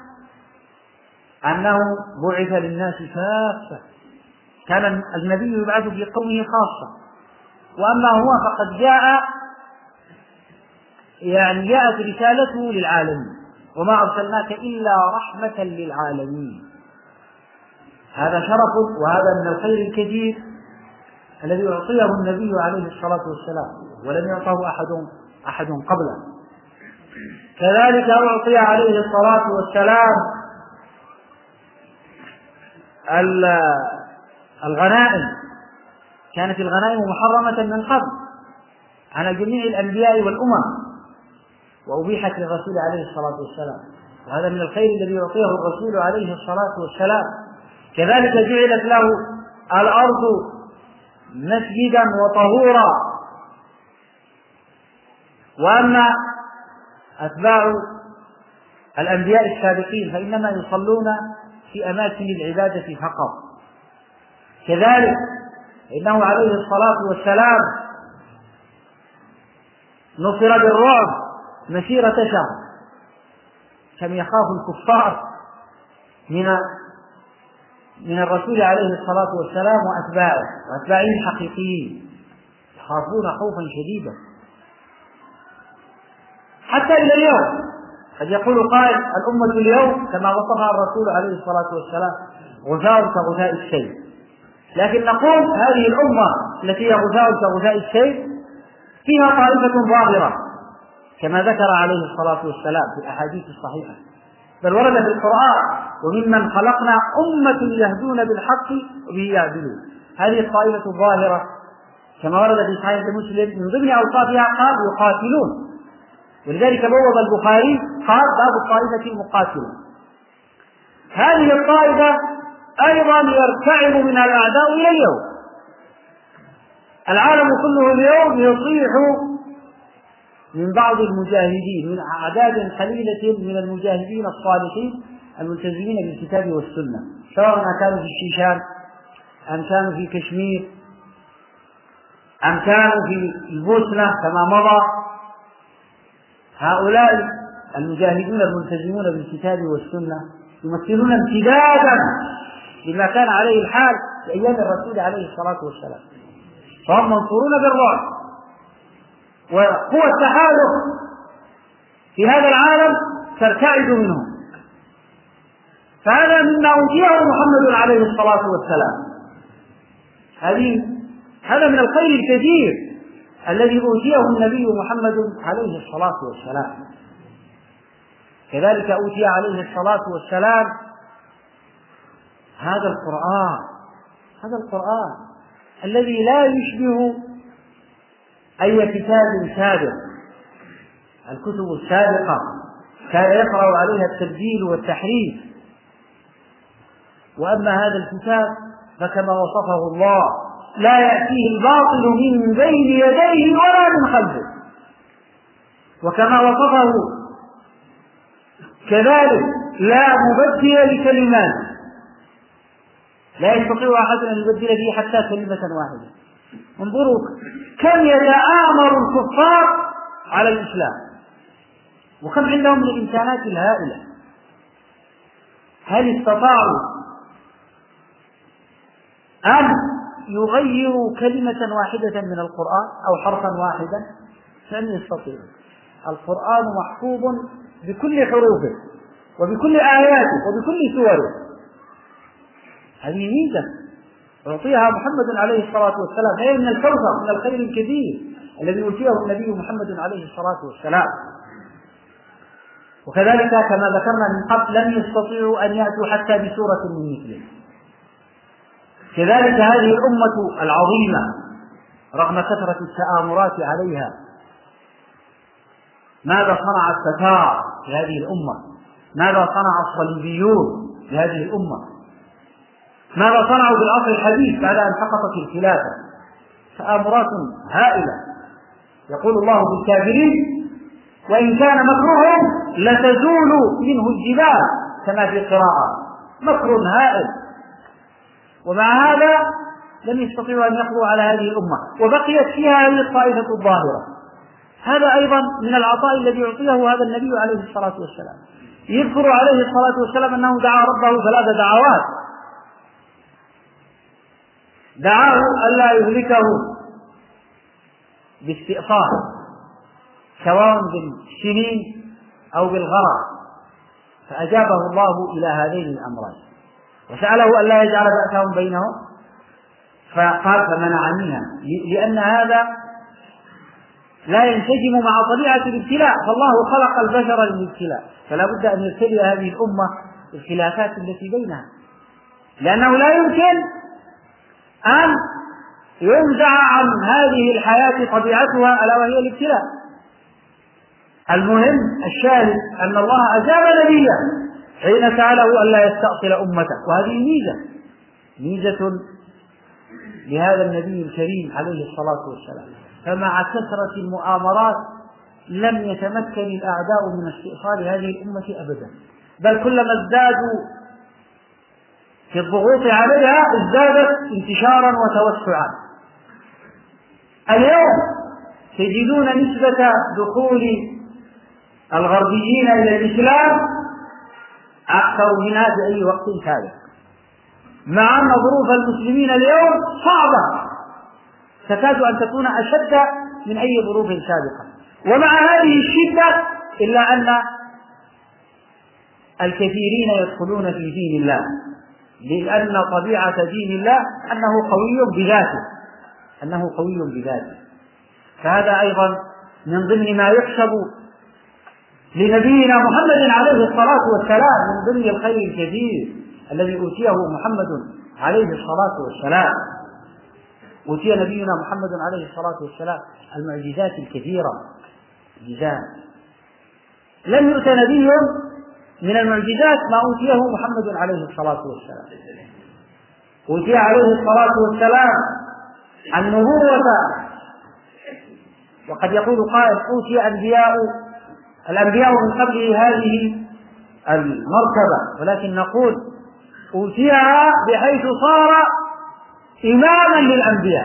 أنه بعث للناس كافة، كان النبي يبعث في قومه خاصة، وأما هو فقد جاء يعني جاءت رسالته للعالمين: وما أرسلناك إلا رحمة للعالمين. هذا شرف وهذا من الخير الكثير الذي يعطيه النبي عليه الصلاة والسلام ولم يعطه أحد أحد قبله. كذلك أعطي عليه الصلاة والسلام الغنائم. كانت الغنائم محرمة من قبل على جميع الأنبياء والأمم، وأبيحت للرسول عليه الصلاة والسلام، وهذا من الخير الذي يعطيه الرسول عليه الصلاة والسلام. كذلك جعلت له الأرض مسجدا وطهورا. وأما أتباع الأنبياء السابقين فإنما يصلون في أماكن العبادة فقط. كذلك إنه عليه الصلاة والسلام نصر بالرعب مسيرة شهر، كم يخاف الكفار من من الرسول عليه الصلاة والسلام وأتباعه وأتباعه الحقيقيين، يخافون خوفا شديدا. حتى إلى اليوم قد يقول قائل الأمة اليوم كما وصفها الرسول عليه الصلاة والسلام غثاء كغثاء السيل، لكن نقول هذه الأمة التي هي غثاء كغثاء السيل فيها طائفة ظاهرة كما ذكر عليه الصلاة والسلام في الأحاديث الصحيحة، بل ورد في القرآن وممن خلقنا أمة يهدون بالحق وبه يعدلون. هذه الطائفة الظاهرة كما ورد في صحيح مسلم من ضمن أوصافها قال يقاتلون، ولذلك بوّب البخاري قال باب الطائفة المقاتلة. هذه الطائفة أيضا يرتعب منها الأعداء إلى اليوم، العالم كله اليوم يصيح من بعض المجاهدين، من أعداد قليلة من المجاهدين الصالحين الملتزمين بالكتاب والسنة، سواء كانوا في الشيشان أم كانوا في كشمير أم كانوا في البوسنة كما مضى. هؤلاء المجاهدون الملتزمون بالكتاب والسنة يمثلون امتدادا لما كان عليه الحال في أيام الرسول عليه الصلاة والسلام، فهم منصورون بالرعب، وقوى التحالف في هذا العالم ترتعد منهم. فهذا مما أوتيه محمد عليه الصلاة والسلام، هذه هذا من الخير الكثير الذي أوتيه النبي محمد عليه الصلاة والسلام. كذلك أوتي عليه الصلاة والسلام هذا القرآن، هذا القرآن الذي لا يشبه أي كتاب سابق. الكتب السابقة كان يقرأ عليها التبديل والتحريف، وأما هذا الكتاب فكما وصفه الله لا يأتيه الباطل من بين يديه ولا من خلفه، وكما وصفه كذلك لا مبدل لكلماته، لا يستطيع أحد أن يبدل به حتى كلمة واحدة. انظروا كم يتآمر الكفار على الإسلام، وكم عندهم من الإمكانات الهائلة. هل استطاعوا أن يغيروا كلمة واحدة من القرآن أو حرفا واحدا؟ لن يستطيعوا. القرآن محفوظ بكل حروفه وبكل آياته وبكل سوره. هذه ميزة يعطيها محمد عليه الصلاة والسلام، هي من الكوثر من الخير الكبير الذي أوتيه النبي محمد عليه الصلاة والسلام. وكذلك كما ذكرنا من قبل لم يستطيعوا أن يأتوا حتى بسورة من مثله. كذلك هذه الأمة العظيمة رغم كثرة التآمرات عليها ماذا صنع التتار لهذه الأمة؟ ماذا صنع الصليبيون لهذه الأمة؟ ماذا صنعوا في العصر الحديث بعد أن سقطت الخلافة؟ تآمرات هائلة. يقول الله بالكافرين وإن كان مكرهم لتزول منه الجبال، كما في قراءة مكر هائل. ومع هذا لم يستطيعوا أن يقضوا على هذه الأمة، وبقيت فيها هذه الطائفة الظاهرة. هذا أيضا من العطاء الذي يعطيه هذا النبي عليه الصلاة والسلام. يذكر عليه الصلاة والسلام أنه دعا ربه ثلاث دعوات: دعاه ألا يهلكه باستئصال سواء بالسنين أو بالغرق، فأجابه الله إلى هذين الأمرين، وسأله ألا يجعل بأسهم بينهم فقال فمنعنيها، لأن هذا لا ينسجم مع طبيعة الابتلاء، فالله خلق البشر للابتلاء، فلا بد أن يبتلي هذه الأمة بالخلافات التي بينها، لأنه لا يمكن أن ينزع عن هذه الحياة طبيعتها ألا وهي الابتلاء. المهم الشاهد أن الله أجاب نبيه حين سأله ألا يستأصل أمته، وهذه ميزة ميزة لهذا النبي الكريم عليه الصلاة والسلام. فمع كثرة المؤامرات لم يتمكن الأعداء من استئصال هذه الأمة أبدا، بل كلما ازدادوا في الضغوط عليها ازدادت انتشارا وتوسعا. اليوم تجدون نسبة دخول الغربيين إلى الإسلام أكثر منها في أي وقت سابق، مع أن ظروف المسلمين اليوم صعبة تكاد أن تكون أشد من أي ظروف سابقة. ومع هذه الشدة إلا أن الكثيرين يدخلون في دين الله، لأن طبيعة دين الله أنه قوي بذاته أنه قوي بذاته فهذا أيضا من ضمن ما يحسب لنبينا محمد عليه الصلاة والسلام، من ضمن الخير الكثير الذي أوتيه محمد عليه الصلاة والسلام. أوتي نبينا محمد عليه الصلاة والسلام المعجزات الكثيرة، معجزات لم يؤت نبي من المعجزات ما أوتيه محمد عليه الصلاة والسلام. أوتي عليه الصلاة والسلام النبوة، وقد يقول قائل أوتي أنبياء الأنبياء من قبله هذه المرتبة، ولكن نقول أوتيها بحيث صار إماما للأنبياء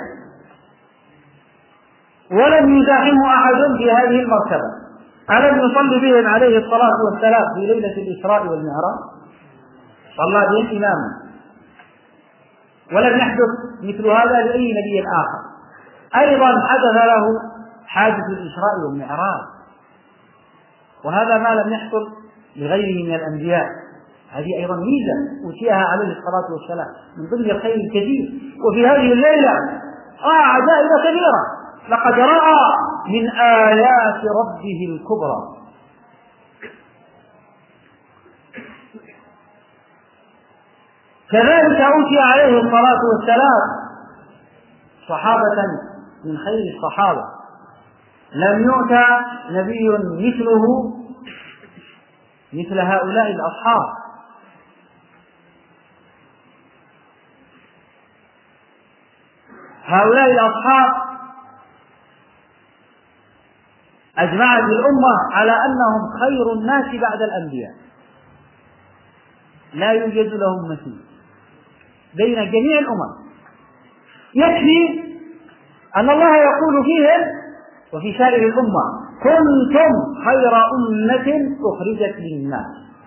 ولم يزاحمه أحد في هذه المرتبة. ألم يصلي بهم عليه الصلاة والسلام في ليلة الإسراء والمعراج؟ صلى بهم إماما، ولم يحدث مثل هذا لأي نبي آخر. أيضا حدث له حادث الإسراء والمعراج، وهذا ما لم يحصل لغيره من الأنبياء. هذه أيضا ميزة أوتيها عليه الصلاة والسلام من ضمن الخير الكثير. وفي هذه الليلة رأى عجائب كثيرة، لقد رأى من آيات ربه الكبرى. كذلك أوتي عليه الصلاة والسلام صحابة من خير الصحابة، لم يؤت نبي مثله مثل هؤلاء الأصحاب. هؤلاء الأصحاب أجمعت الأمة على أنهم خير الناس بعد الأنبياء، لا يوجد لهم مثيل بين جميع الأمم. يكفي أن الله يقول فيهم وفي سائر الأمة كنتم خير أمة أخرجت للناس.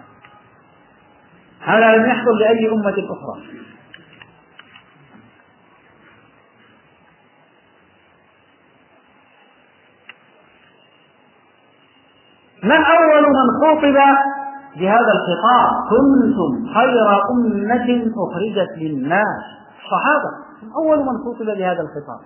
هذا لم يحصل لأي أمة أخرى. من أول من خاطب بهذا الخطاب كنتم خير أمة أخرجت للناس؟ الصحابة أول من خاطب بهذا الخطاب،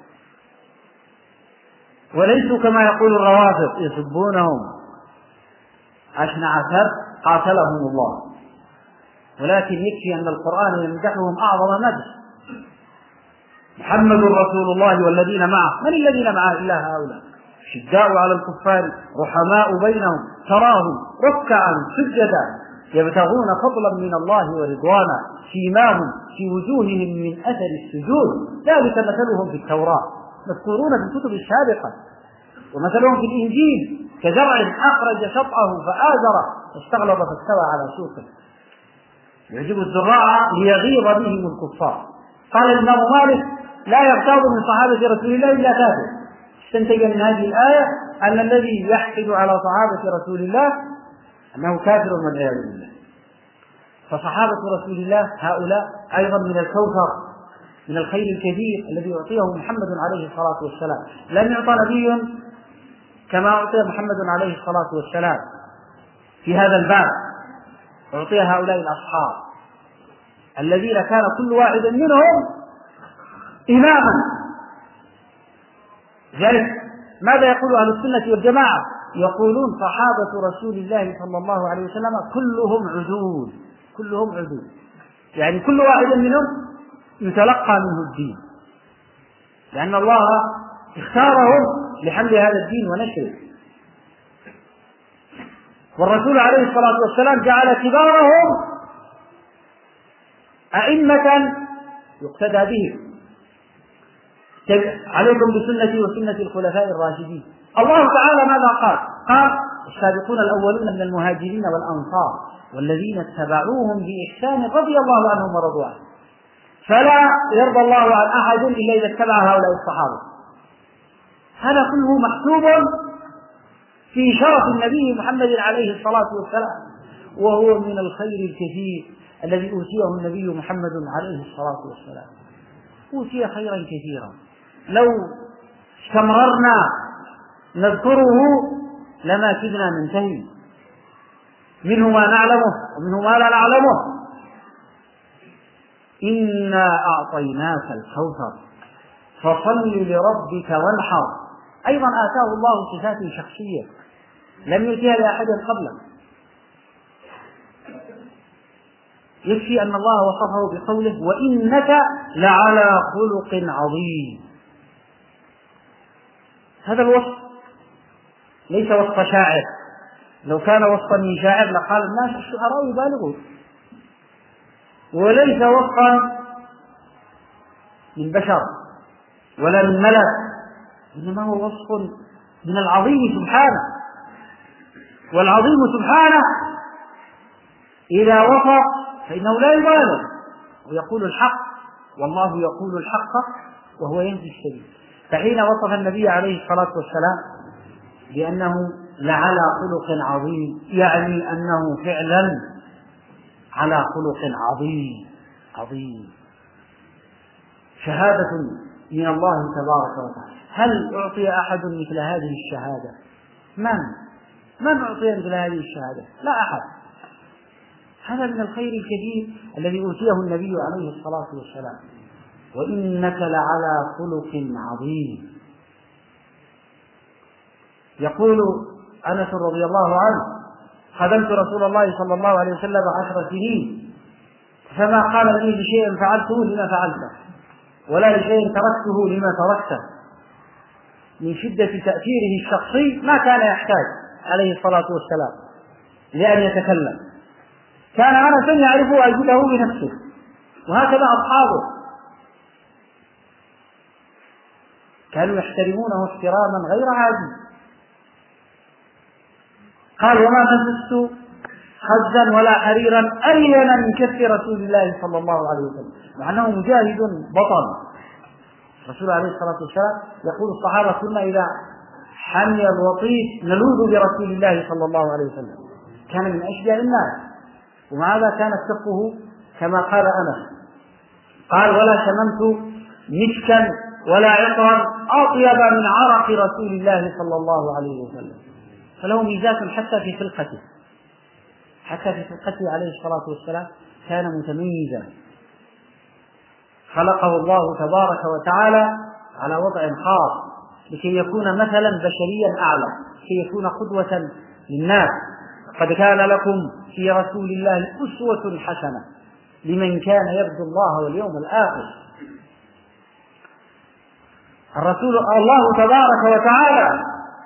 وليسوا كما يقول الروافض يسبونهم أشنع سب قاتلهم الله، ولكن يكفي أن القرآن يمدحهم أعظم مدح. محمد رسول الله والذين معه، من الذين معه إلا هؤلاء شداء على الكفار رحماء بينهم تراهم ركعا سجدا يبتغون فضلا من الله ورضوانا سيماهم في وجوههم من أثر السجود ذلك مثلهم في التوراة مذكورون في الكتب السابقة، ومثلهم في الإنجيل كزرع أخرج شطأه فآزره فاستغلظ فاستوى على سوقه يعجب الزراع ليغيظ بهم الكفار. قال الإمام مالك لا يغتاظ من صحابة رسول الله إلا كافر. استنتج من هذه الآية أن الذي يحقد على صحابة رسول الله أنه كافر والعياذ بالله. فصحابة رسول الله هؤلاء أيضا من الكوثر من الخير الكبير الذي يعطيه محمد عليه الصلاة والسلام. لم يعطى نبي كما أعطي محمد عليه الصلاة والسلام في هذا الباب، أعطي هؤلاء الأصحاب الذين كان كل واحد منهم إماما. ذلك ماذا يقول أهل السنة والجماعة؟ يقولون صحابة رسول الله صلى الله عليه وسلم كلهم عدول، كلهم عدول، يعني كل واحد منهم يتلقى منه الدين، لأن الله اختارهم لحمل هذا الدين ونشره. والرسول عليه الصلاة والسلام جعل كبارهم أئمة يقتدى بهم. عليكم بسنتي وسنة الخلفاء الراشدين. الله تعالى ماذا قال؟ قال السابقون الأولون من المهاجرين والأنصار والذين اتبعوهم بإحسان رضي الله عنهم ورضوا عنه، فلا يرضى الله عن أحد إلا إذا اتبع هؤلاء الصحابة. هذا كله محسوب في شرف النبي محمد عليه الصلاة والسلام، وهو من الخير الكثير الذي أوتيه النبي محمد عليه الصلاة والسلام. أوتي خيرا كثيرا لو استمررنا نذكره لما كدنا ننتهي، منه ما نعلمه ومنه ما لا نعلمه. إنا أعطيناك الكوثر فصل لربك وانحر، أيضا آتاه الله صفات شخصية لم يؤتها لأحد قبله. يكفي أن الله وصفه بقوله وإنك لعلى خلق عظيم. هذا الوصف ليس وصف شاعر، لو كان وصفا من شاعر لقال الناس الشعراء يبالغون، وليس وصفا من بشر ولا من ملك، إنما هو وصف من العظيم سبحانه. والعظيم سبحانه إذا وصف فإنه لا يبالغ ويقول الحق، والله يقول الحق وهو يهدي السبيل. فحين وصف النبي عليه الصلاة والسلام بأنه لعلى خلق عظيم، يعني أنه فعلا على خلق عظيم عظيم، شهادة من الله تبارك وتعالى. هل أعطي أحد مثل هذه الشهادة؟ من من أعطي مثل هذه الشهادة؟ لا أحد. هذا من الخير الكثير الذي أوتيه النبي عليه الصلاة والسلام. وإنك لعلى خلق عظيم. يقول أنس رضي الله عنه خدمت رسول الله صلى الله عليه وسلم عشر سنين، فما قال لي بشيء فعلته لما فعلته ولا لشيء تركته لما تركته. من شدة تأثيره الشخصي ما كان يحتاج عليه الصلاة والسلام لأن يتكلم، كان أنس يعرف أجله بنفسه، وهكذا أصحابه كانوا يحترمونه احتراما غير عادي. قال وما مسست خزا ولا حريرا ألين من كف رسول الله صلى الله عليه وسلم، مع أنه مجاهد بطل. الرسول عليه الصلاة والسلام يقول الصحابة كنا إذا حمي الوطيس نلوذ برسول الله صلى الله عليه وسلم، كان من أشجع الناس، ومع هذا كانت كفه كما قال أنس، قال ولا شممت مسكا ولا عطرا أطيب من عرق رسول الله صلى الله عليه وسلم. فله ميزات حتى في خلقته، حتى في خلقته عليه الصلاة والسلام كان متميزا، خلقه الله تبارك وتعالى على وضع خاص لكي يكون مثلا بشريا أعلى، لكي يكون قدوة للناس. قد كان لكم في رسول الله أسوة حسنة لمن كان يرجو الله واليوم الآخر. الرسول الله تبارك وتعالى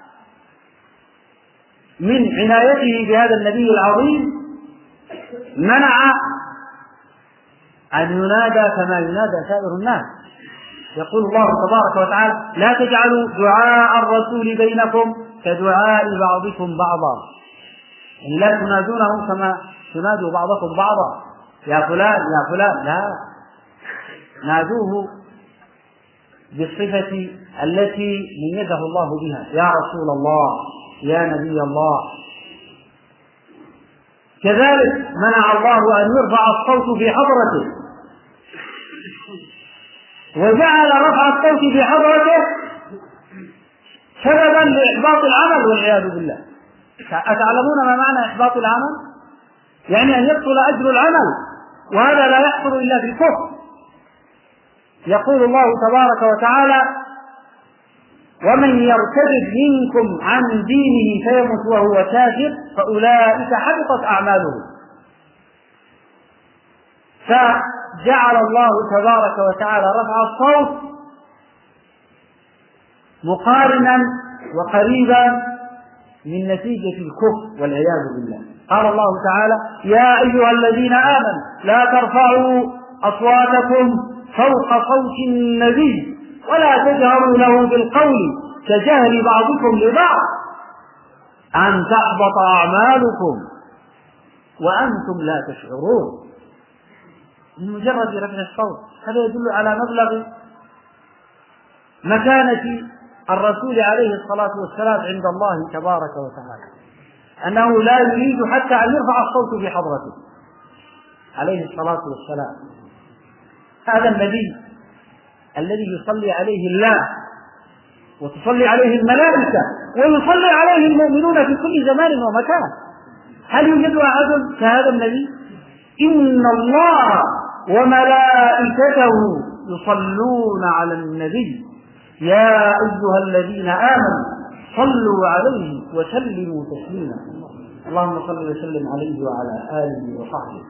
من عنايته بهذا النبي العظيم منع أن ينادى كما ينادى سائر الناس. يقول الله تبارك وتعالى لا تجعلوا دعاء الرسول بينكم كدعاء بعضكم بعضا، يعني لا تنادونه كما تنادوا بعضكم بعضا، يا فلان يا فلان، لا، نادوه بالصفة التي ميزه الله بها، يا رسول الله يا نبي الله. كذلك منع الله أن يرفع الصوت في حضرته، وجعل رفع الصوت في حضرته سببا لإحباط العمل والعياذ بالله. أتعلمون ما معنى إحباط العمل؟ يعني أن يبطل أجر العمل، وهذا لا يحصل إلا في الكفر. يقول الله تبارك وتعالى ومن يرتد منكم عن دينه فيمت وهو كافر فأولئك حبطت أعمالهم. فجعل الله تبارك وتعالى رفع الصوت مقارنا وقريبا من نتيجة الكفر والعياذ بالله. قال الله تعالى يا أيها الذين آمنوا لا ترفعوا أصواتكم فوق صوت النبي ولا تجهروا له بالقول كجهل بعضكم لبعض أن تحبط أعمالكم وأنتم لا تشعرون. من مجرد رفع الصوت هذا يدل على مبلغ مكانة الرسول عليه الصلاة والسلام عند الله تبارك وتعالى، أنه لا يريد حتى أن يرفع الصوت في حضرته عليه الصلاة والسلام. هذا النبي الذي يصلي عليه الله وتصلي عليه الملائكة ويصلي عليه المؤمنون في كل زمان ومكان، هل يوجد أحد كهذا النبي؟ إن الله وملائكته يصلون على النبي يا أيها الذين آمنوا صلوا عليه وسلموا تسليما. اللهم صل وسلم عليه وعلى آله وصحبه.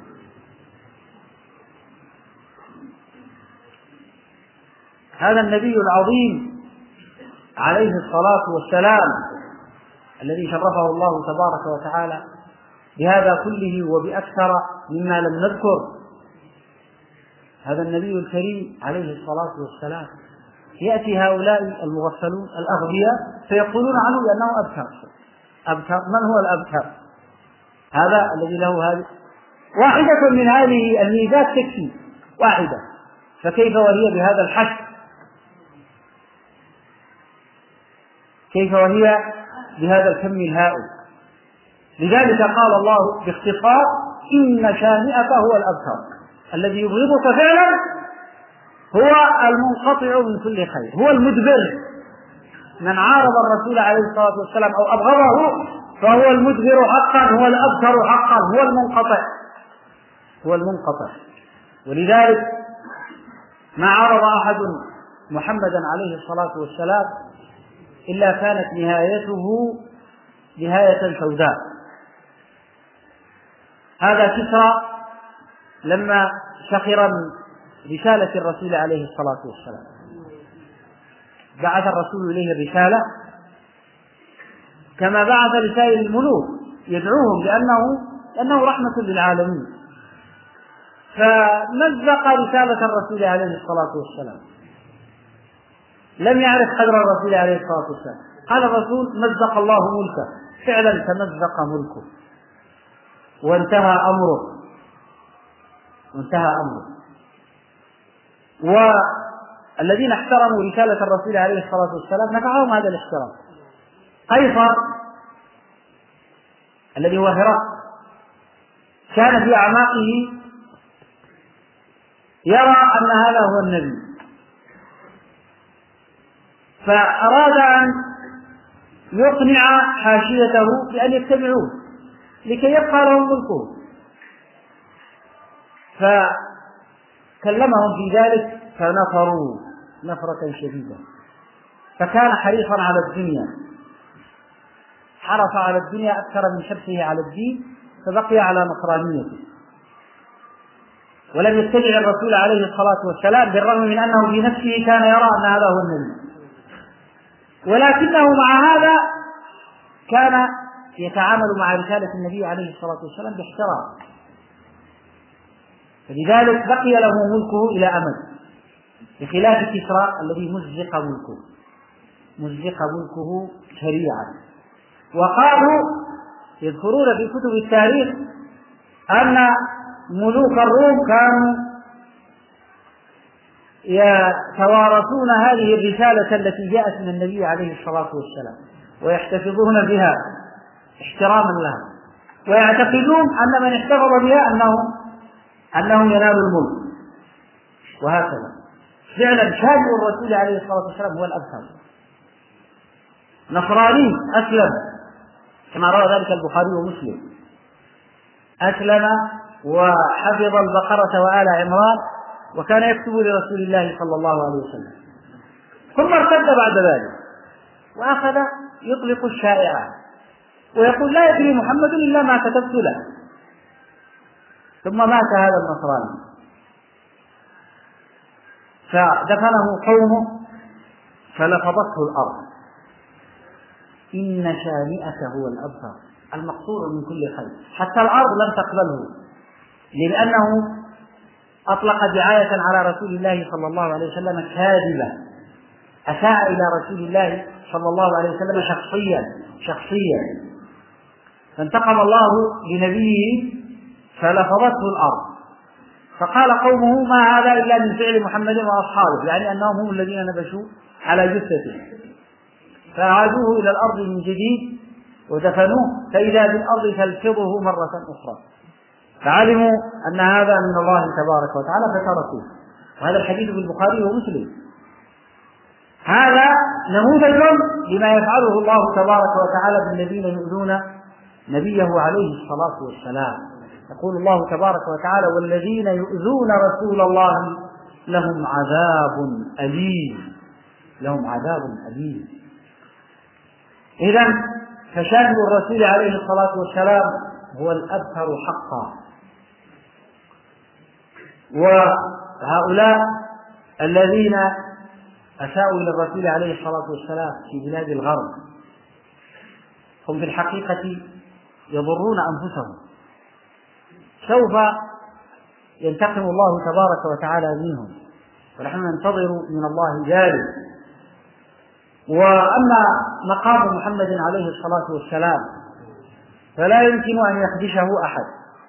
هذا النبي العظيم عليه الصلاة والسلام الذي شرفه الله تبارك وتعالى بهذا كله وبأكثر مما لم نذكر، هذا النبي الكريم عليه الصلاة والسلام يأتي هؤلاء المغفلون الأغبياء فيقولون عنه بأنه أبتر. أبتر من هو الأبتر؟ هذا الذي له هذه واحدة من هذه الميزات تكفي واحدة، فكيف وهي بهذا الحشد؟ كيف وهي بهذا الكم الهائل؟ لذلك قال الله باختصار إن شانئك هو الأبتر، الذي يبغضك فعلا هو المنقطع من كل خير، هو المدبر. من عارض الرسول عليه الصلاة والسلام أو أبغضه فهو المدبر حقا، هو الأبتر حقا، هو المنقطع، هو المنقطع. ولذلك ما عارض أحد محمدا عليه الصلاة والسلام إلا كانت نهايته نهاية سوداء. هذا كسرى لما سخر من رسالة الرسول عليه الصلاة والسلام بعث الرسول إليه الرسالة كما بعث رسائل الملوك يدعوهم لأنه, لأنه رحمة للعالمين، فمزق رسالة الرسول عليه الصلاة والسلام، لم يعرف قدر الرسول عليه الصلاة والسلام. قال الرسول مزق الله ملكه، فعلا تمزق ملكه وانتهى أمره وانتهى أمره. والذين احترموا رسالة الرسول عليه الصلاة والسلام نفعهم هذا الاحترام. قيصر الذي هو هرقل كان في أعماقه يرى أن هذا هو النبي، فأراد أن يقنع حاشيته بأن يتبعوه لكي يبقى لهم ملكه، فكلمهم في ذلك فنفروا نفرة شديدة، فكان حريصا على الدنيا، حرص على الدنيا أكثر من حرصه على الدين، فبقي على نصرانيته ولم يتبع الرسول عليه الصلاة والسلام، بالرغم من أنه في نفسه كان يرى أن هذا هو النبي، ولكنه مع هذا كان يتعامل مع رسالة النبي عليه الصلاة والسلام باحترام، فلذلك بقي له ملكه إلى أمد، بخلاف كسرى الذي مزق ملكه مزق ملكه سريعا. وقالوا يذكرون في كتب التاريخ أن ملوك الروم كانوا يتوارثون هذه الرسالة التي جاءت من النبي عليه الصلاة والسلام ويحتفظون بها احتراما لها، ويعتقدون أن من احتفظ بها أنه أنه ينال الملك، وهكذا. فعلا شابه الرسول عليه الصلاة والسلام هو الأبتر، نصراني أسلم كما روى ذلك البخاري ومسلم، أسلم وحفظ البقرة وآل عمران وكان يكتب لرسول الله صلى الله عليه وسلم، ثم ارتد بعد ذلك وأخذ يطلق الشائعات ويقول لا يدري محمد إلا ما كتبت له، ثم مات هذا النصراني فدفنه قومه فلفظته الأرض. إن شانئك هو الأبتر، المقصود من كل خير، حتى الأرض لم تقبله لأنه أطلق دعاية على رسول الله صلى الله عليه وسلم كاذبة، أساء إلى رسول الله صلى الله عليه وسلم شخصيا شخصيا فانتقم الله لنبيه فلفظته الأرض، فقال قومه ما هذا إلا من فعل محمد وأصحابه، يعني أنهم هم الذين نبشوا على جثته، فأعادوه إلى الأرض من جديد ودفنوه، فإذا بالأرض تلفظه مرة أخرى، فعلموا أن هذا من الله تبارك وتعالى فتركوه. وهذا الحديث في البخاري ومسلم. هذا نموذج لما يفعله الله تبارك وتعالى بالذين يؤذون نبيه عليه الصلاة والسلام. يقول الله تبارك وتعالى والذين يؤذون رسول الله لهم عذاب أليم، لهم عذاب أليم. إذن فشاهد الرسول عليه الصلاة والسلام هو الأبتر حقا. وهؤلاء الذين أساءوا إلى الرسول عليه الصلاة والسلام في بلاد الغرب هم في الحقيقة يضرون أنفسهم، سوف ينتقم الله تبارك وتعالى منهم، ونحن ننتظر من الله ذلك. وأما مقام محمد عليه الصلاة والسلام فلا يمكن أن يخدشه أحد،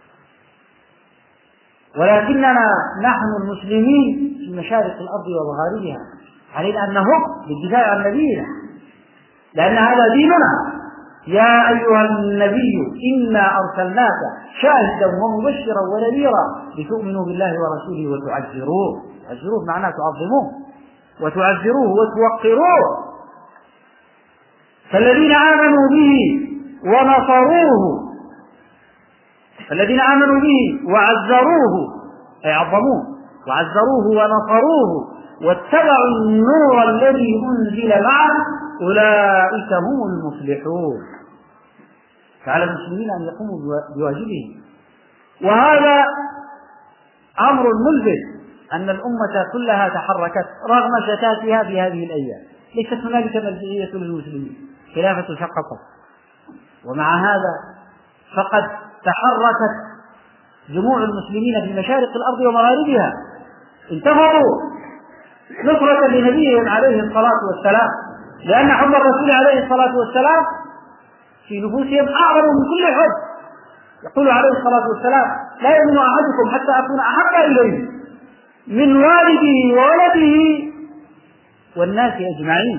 ولكننا نحن المسلمين في مشارق الأرض ومغاربها علينا أن نهض بالدفاع عن نبينا، لأن هذا ديننا. يا أيها النبي إنا أرسلناك شاهدا ومبشرا ونذيرا لتؤمنوا بالله ورسوله وتعزروه. تعزروه معناه تعظموه وتعزروه وتوقروه. فالذين آمنوا به ونصروه، فالذين آمنوا به وعزروه أي عظموه وعزروه ونصروه واتبعوا النور الذي أنزل معه أولئك هم المفلحون. فعلى المسلمين أن يقوموا بواجبهم، وهذا أمر ملبس أن الأمة كلها تحركت رغم شتاتها في هذه الأيام. ليست هنالك مرجعية للمسلمين، خلافة سقطت، ومع هذا فقد تحركت جموع المسلمين في مشارق الأرض ومغاربها، انتفضوا نصرة لنبيهم عليه الصلاة والسلام، لأن حب الرسول عليه الصلاة والسلام في نفوسهم أعظم من كل حب. يقول عليه الصلاة والسلام لا يؤمن أحدكم حتى أكون أحب إليه من والده وولده والناس أجمعين،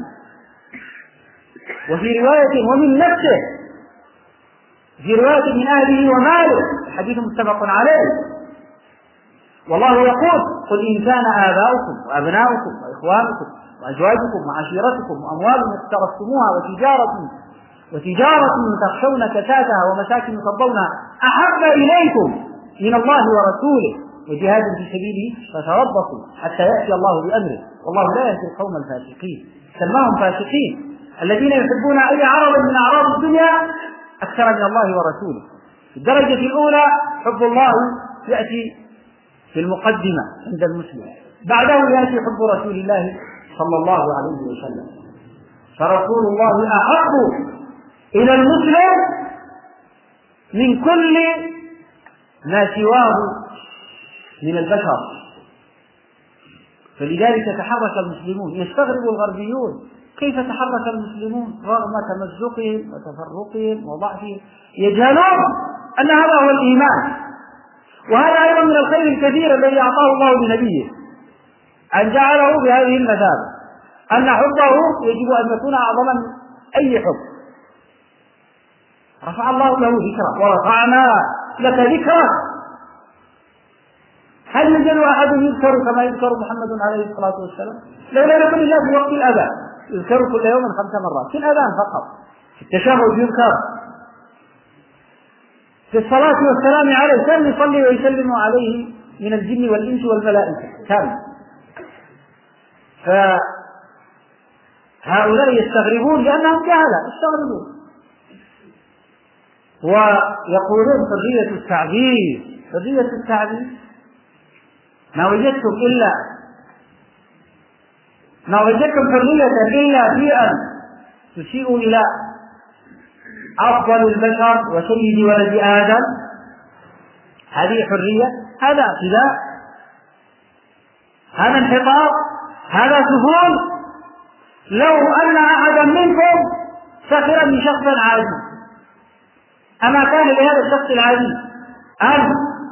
وفي رواية ومن نفسه، في رواية من أهله وماله، حديث متفق عليه. والله يقول قل إن كان آباؤكم وأبناؤكم وإخوانكم وأزواجكم وعشيرتكم وأموال اقترفتموها وتجارة وتجارة تخشون كسادها ومساكن ترضونها أحب إليكم من الله ورسوله وجهاد في سبيله فتربصوا حتى يأتي الله بأمره والله لا يهدي القوم الفاسقين. سماهم فاسقين الذين يحبون أي عرض من أعراض الدنيا أكثر من الله ورسوله. في الدرجة الأولى حب الله يأتي في المقدمة عند المسلم، بعده يأتي حب رسول الله صلى الله عليه وسلم. فرسول الله أحب إلى المسلم من كل ما سواه من البشر، فلذلك تحرك المسلمون. يستغرب الغربيون كيف تحرك المسلمون رغم تمزقهم وتفرقهم وضعفهم، يجهلون أن هذا هو الإيمان. وهذا أيضا من الخير الكثير الذي أعطاه الله لنبيه، أن جعله بهذه المثابة، أن حبه يجب أن يكون أعظم من أي حب. رفع الله له ذكره ورفعنا لك ذكره. هل يوجد أحد يذكر كما يذكر محمد عليه الصلاة والسلام؟ لولا يكون الله في وقت الأذان يذكر كل يوم خمس مرات في الأذان فقط، في التشهد يذكر، في الصلاة والسلام عليه كان يصلي ويسلم عليه من الجن والإنس والملائكة كان. فهؤلاء يستغربون لأنهم جهلة يستغربون ويقولون حرية التعبير. حرية التعبير ما وجدتم إلا ما وجدتم حرية إلا في أن تسيئوا إلى أفضل البشر وسيد ولد آدم. هذه حرية؟ هذا اعتداء، هذا انحطاط، هذا سفول. لو أن أحدا منكم سخر من شخص عادي أما كان لهذا الشخص العادي أن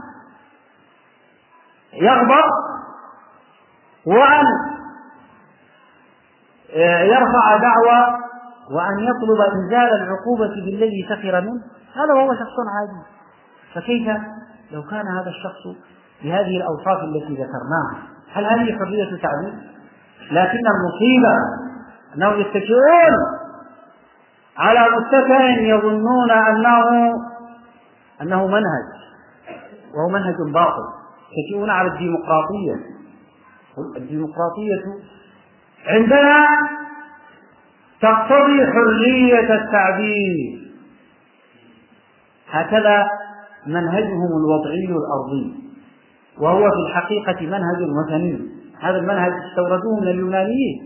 يغضب وأن يرفع دعوى وأن يطلب إنزال العقوبة بالذي سخر منه؟ هذا وهو شخص عادي. فكيف لو كان هذا الشخص بهذه الأوصاف التي ذكرناها؟ هل هذه حرية تعبير؟ لكن المصيبة أنهم يتكئون على متكئ يظنون أنه أنه منهج، وهو منهج باطل. يتكئون على الديمقراطية. الديمقراطية عندنا تقتضي حرية التعبير، هكذا منهجهم الوضعي الأرضي، وهو في الحقيقة منهج وثني. هذا المنهج استوردوه من اليونانيين.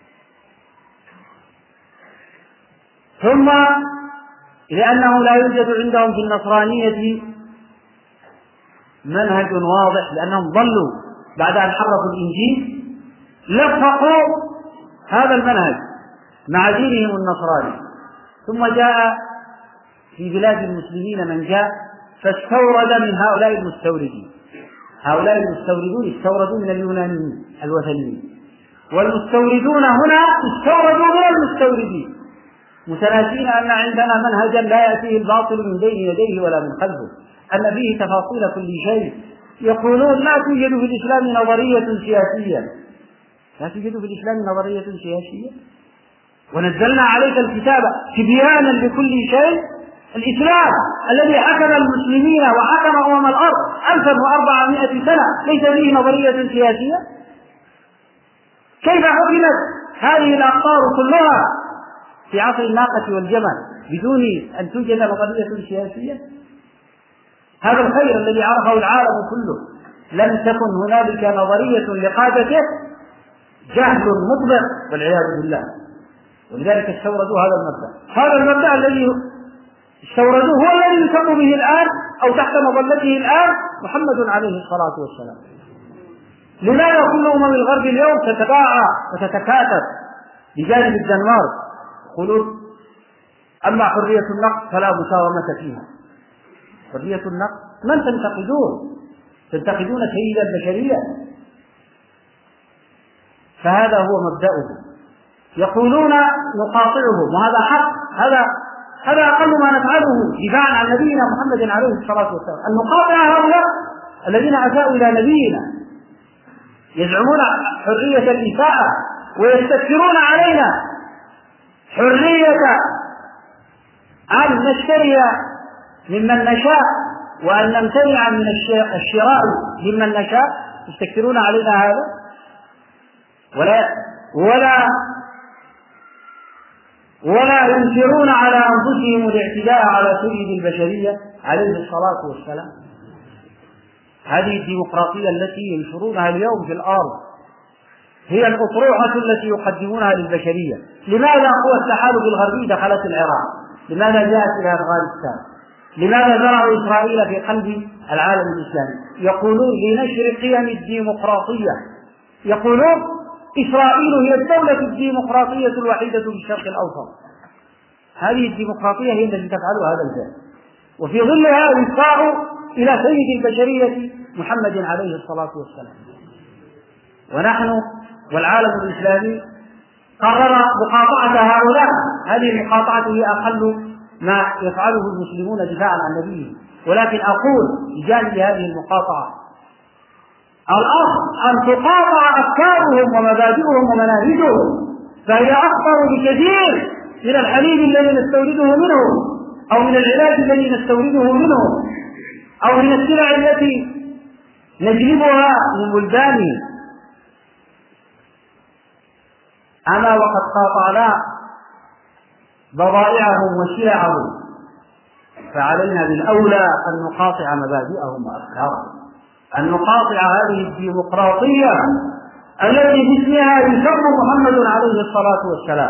ثم لأنه لا يوجد عندهم في النصرانية منهج واضح، لأنهم ضلوا بعد أن حرفوا الإنجيل، لفقوا هذا المنهج مع دينهم النصراني. ثم جاء في بلاد المسلمين من جاء فاستورد من هؤلاء المستوردين. هؤلاء المستوردون استوردوا من اليونانيين الوثنيين، والمستوردون هنا استوردوا من المستوردين، متناسين أن عندنا منهجا لا يأتيه الباطل من بين يديه ولا من خلفه، أن فيه تفاصيل كل شيء. يقولون لا توجد في الإسلام نظرية سياسية. لا توجد في الإسلام نظرية سياسية، ونزلنا عليك الكتاب تبيانا لكل شيء. الإسلام الذي حكم المسلمين وحكم أمم الأرض ألفا وأربعمائة سنة ليس فيه نظرية سياسية؟ كيف حكمت هذه الأقطار كلها في عصر الناقة والجمل بدون أن توجد نظرية سياسية؟ هذا الخير الذي عرفه العالم كله لم تكن هنالك نظرية لقادته، جهل مطبق والعياذ بالله. ولذلك استوردوا هذا المبدأ. هذا المبدأ الذي استوردوه هو الذي يسمى به الآن أو تحت مظلته الآن محمد عليه الصلاة والسلام. لماذا كل أمم الغرب اليوم تتباعى وتتكاتف بجانب الدنمارك؟ يقولون أما حرية النقد فلا مساومة فيها. حرية النقد من تنتقدون؟ تنتقدون سيد البشرية. فهذا هو مبدأه. يقولون نقاطعهم وهذا حق، هذا هذا أقل ما نفعله دفاعا عن نبينا محمد عليه الصلاة والسلام، أن نقاطع هؤلاء الذين أساءوا إلى نبينا، يزعمون حرية الإساءة ويستكثرون علينا حرية أن نشتري ممن نشاء وأن نمتنع من الشراء ممن نشاء. يستكثرون علينا هذا ولا ولا ولا ينكرون على أنفسهم الاعتداء على سيد البشرية عليه الصلاة والسلام. هذه الديمقراطية التي ينشرونها اليوم في الأرض هي الأطروحة التي يقدمونها للبشرية. لماذا قوى التحالف الغربي دخلت العراق؟ لماذا جاءت إلى أفغانستان؟ لماذا زرعوا إسرائيل في قلب العالم الإسلامي؟ يقولون لنشر قيم الديمقراطية. يقولون إسرائيل هي الدولة الديمقراطية الوحيدة في الشرق الأوسط. هذه الديمقراطية هي التي تفعل هذا الجهل، وفي ظلها يدفع إلى سيد البشرية محمد عليه الصلاة والسلام. ونحن والعالم الإسلامي قرر مقاطعة هؤلاء. هذه المقاطعة هي أقل ما يفعله المسلمون دفاعا عن نبيه. ولكن أقول بجانب هذه المقاطعة الأصل أن تقاطع أفكارهم ومبادئهم ومناهجهم، فهي أخطر بكثير من الحليب الذي نستورده منهم، أو من العلاج الذي نستورده منهم، أو من السلع التي نجلبها من بلدانهم. أما وقد قاطعنا بضائعهم وسلعهم، فعلينا بالأولى أن نقاطع مبادئهم وأفكارهم، أن نقاطع هذه الديمقراطية التي باسمها يسمى محمد عليه الصلاة والسلام.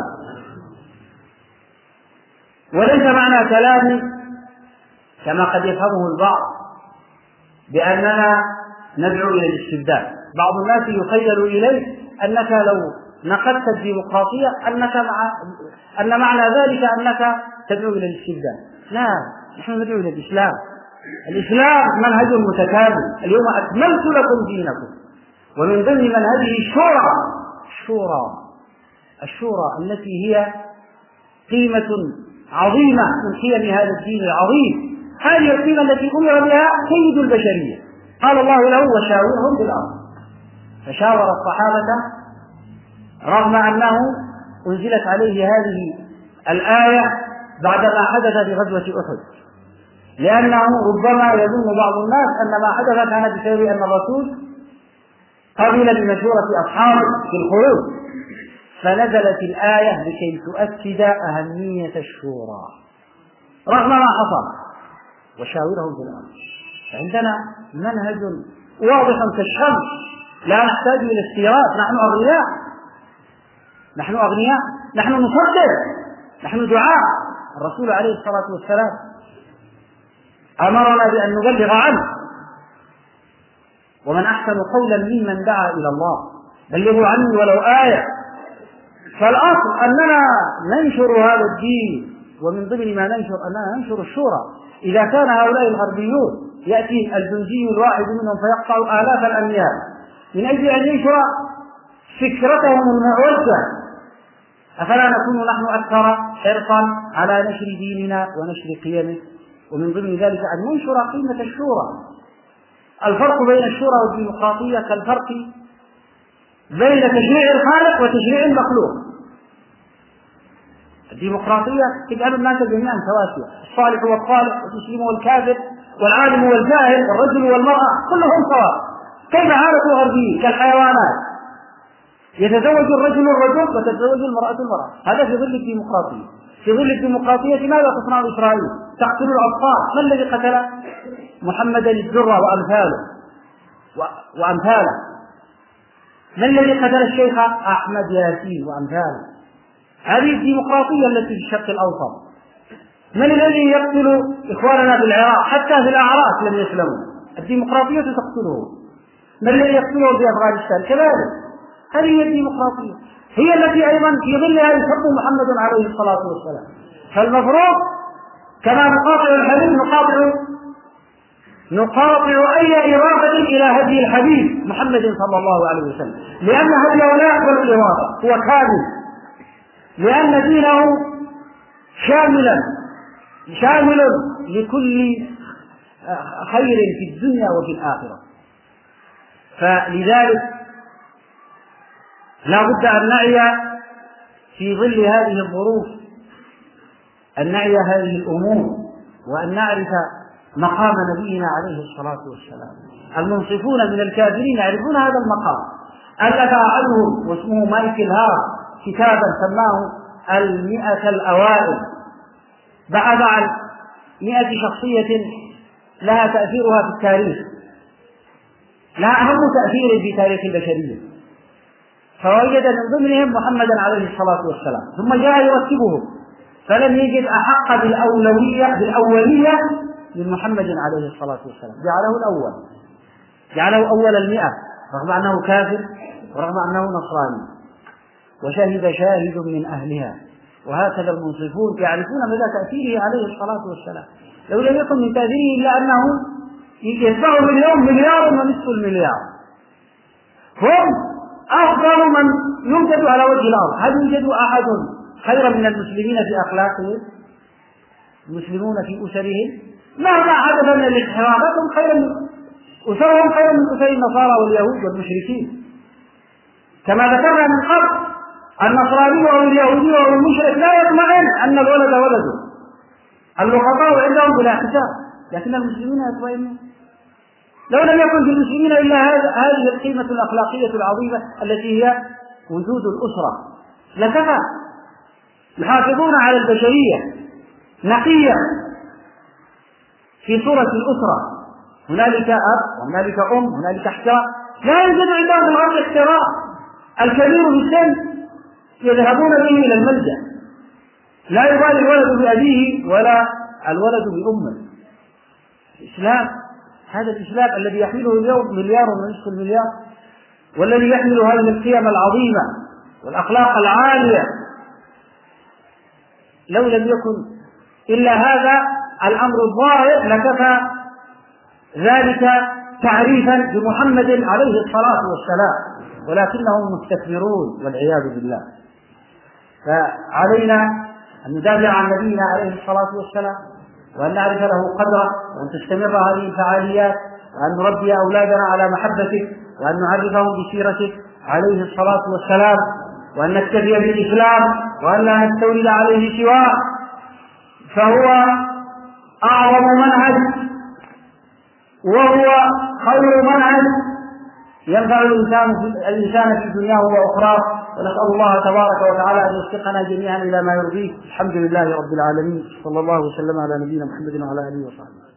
وليس معنى كلامي كما قد يفهمه البعض بأننا ندعو إلى الاستبداد. بعض الناس يخيل إليه أنك لو نقدت الديمقراطية أنك مع أن معنى ذلك أنك تدعو إلى الاستبداد. لا، نحن ندعو إلى الإسلام. الإسلام منهج متكامل. اليوم أكملت لكم دينكم. ومن ضمن منهجه الشورى، الشورى الشورى التي هي قيمة عظيمة من قيم هذا الدين العظيم. هذه القيمة التي أمر بها سيد البشرية، قال الله له وشاورهم بالأمر. فشاور الصحابة رغم أنه أنزلت عليه هذه الآية بعدما حدث في غزوة أحد، لأنه ربما يظن بعض الناس أن ما حدث كان بسبب أن الرسول قبل بمشورة أصحابه في الخروج، فنزلت الآية لكي تؤكد أهمية الشورى رغم ما حصل. وشاورهم بالأمر. عندنا منهج واضح كالشمس، لا نحتاج إلى استيراد. نحن أغنياء، نحن أغنياء، نحن نصدق، نحن دعاء. الرسول عليه الصلاة والسلام أمرنا بأن نبلغ عنه، ومن أحسن قولا ممن دعا إلى الله، بلغوا عني ولو آية. فالأصل أننا ننشر هذا الدين، ومن ضمن ما ننشر أننا ننشر الشورى. إذا كان هؤلاء الغربيون يأتي الجنسي الواحد منهم فيقطع آلاف الأميال من أجل أن ينشر فكرتهم المعوجة، أفلا نكون نحن أكثر حرصا على نشر ديننا ونشر قيمه؟ ومن ضمن ذلك أن ننشر قيمة الشورى. الفرق بين الشورى والديمقراطية كالفرق بين تشريع الخالق وتشريع المخلوق. الديمقراطية تجعل الناس جميعا سواسية، الصالح والصالح والمسلم والكافر والعالم والجاهل والرجل والمرأة كلهم سواء. كيف حالة الغربيين؟ كالحيوانات، يتزوج الرجل الرجل وتتزوج المرأة المرأة. هذا في ظل الديمقراطية. في ظل الديمقراطية ماذا تصنع إسرائيل؟ تقتل الأطفال. ما الذي قتل محمدا الدرة وأمثاله وأمثاله؟ ما الذي قتل الشيخ أحمد ياسين وأمثاله؟ هذه الديمقراطية التي في الشرق الأوسط. من الذي يقتل إخواننا في العراق؟ حتى في الأعراق لم يسلموا، الديمقراطية تقتله. من الذي يقتله في أفغانستان؟ كذلك. هذه هي الديمقراطية، هي التي أيضا في ظلها يسب محمد عليه الصلاة والسلام. فالمفروض كما نقاطع الحبيب نقاطع نقاطع أي إرادة إلى هدي الحبيب محمد صلى الله عليه وسلم، لأن هديه لا يقبل الإرادة، هو كامل، لأن دينه شاملا شامل لكل خير في الدنيا وفي الآخرة. فلذلك لا بد أن نعي في ظل هذه الظروف، أن نعي هذه الأمور، وأن نعرف مقام نبينا عليه الصلاة والسلام. المنصفون من الكافرين يعرفون هذا المقام. ألف عنهم واسمه مايكل هار كتابا سماه المئة الأوائل، بحث عن مئة شخصية لها تأثيرها في التاريخ، لها أهم تأثير في تاريخ البشرية، فوجد من ضمنهم محمدا عليه الصلاة والسلام، ثم جاء يرتبهم فلم يجد أحق بالأولوية بالأولية من محمد عليه الصلاة والسلام، جعله الأول، جعله أول المئة رغم أنه كافر ورغم أنه نصراني، وشهد شاهد من أهلها. وهكذا المنصفون يعرفون مدى تأثيره عليه الصلاة والسلام، لو لم يكن من تأثيره إلا أنه يتبعه اليوم مليار ونصف المليار. هم أفضل من يوجد على وجه الأرض. هل يوجد أحد خيرا من المسلمين في أخلاقهم؟ المسلمون في أسرهم مهما حدث من الانحرافات هم خيرا من أسرهم خيرا من أسر النصارى واليهود والمشركين. كما ذكرنا من قبل، النصراني أو اليهودي أو المشرك لا يطمئن أن الولد ولده، اللقطاء عندهم بلا حساب، لكن المسلمين يطمئنون. لو لم يكن في المسلمين إلا هذه القيمة الأخلاقية العظيمة التي هي وجود الأسرة لكفى. يحافظون على البشرية نقية في صورة الأسرة، هنالك أب وهنالك أم وهنالك احتراء. لا يوجد عندهم الغرب احتراء. الكبير في السن يذهبون به إلى الملجأ، لا يبالي الولد بأبيه ولا الولد بأمه. الإسلام، هذا الإسلام الذي يحمله اليوم مليار ونصف المليار، والذي يحمل هذه القيم العظيمة والأخلاق العالية، لو لم يكن إلا هذا الأمر الظاهر لكفى ذلك تعريفا بمحمد عليه الصلاة والسلام، ولكنهم مستكبرون والعياذ بالله. فعلينا أن ندافع عن نبينا عليه الصلاة والسلام، وأن نعرف له قدره، وأن تستمر هذه الفعاليات، وأن نربي أولادنا على محبته، وأن نعرفهم بسيرته عليه الصلاة والسلام، وأن نكتفي بالإسلام، وأن لا نستولد عليه سواه، فهو أعظم منهج وهو خير منهج ينفع الإنسان في دنياه وأخراه. ونسأل الله تبارك وتعالى أن يوفقنا جميعا إلى ما يرضيه. الحمد لله رب العالمين، صلى الله وسلم على نبينا محمد وعلى آله وصحبه.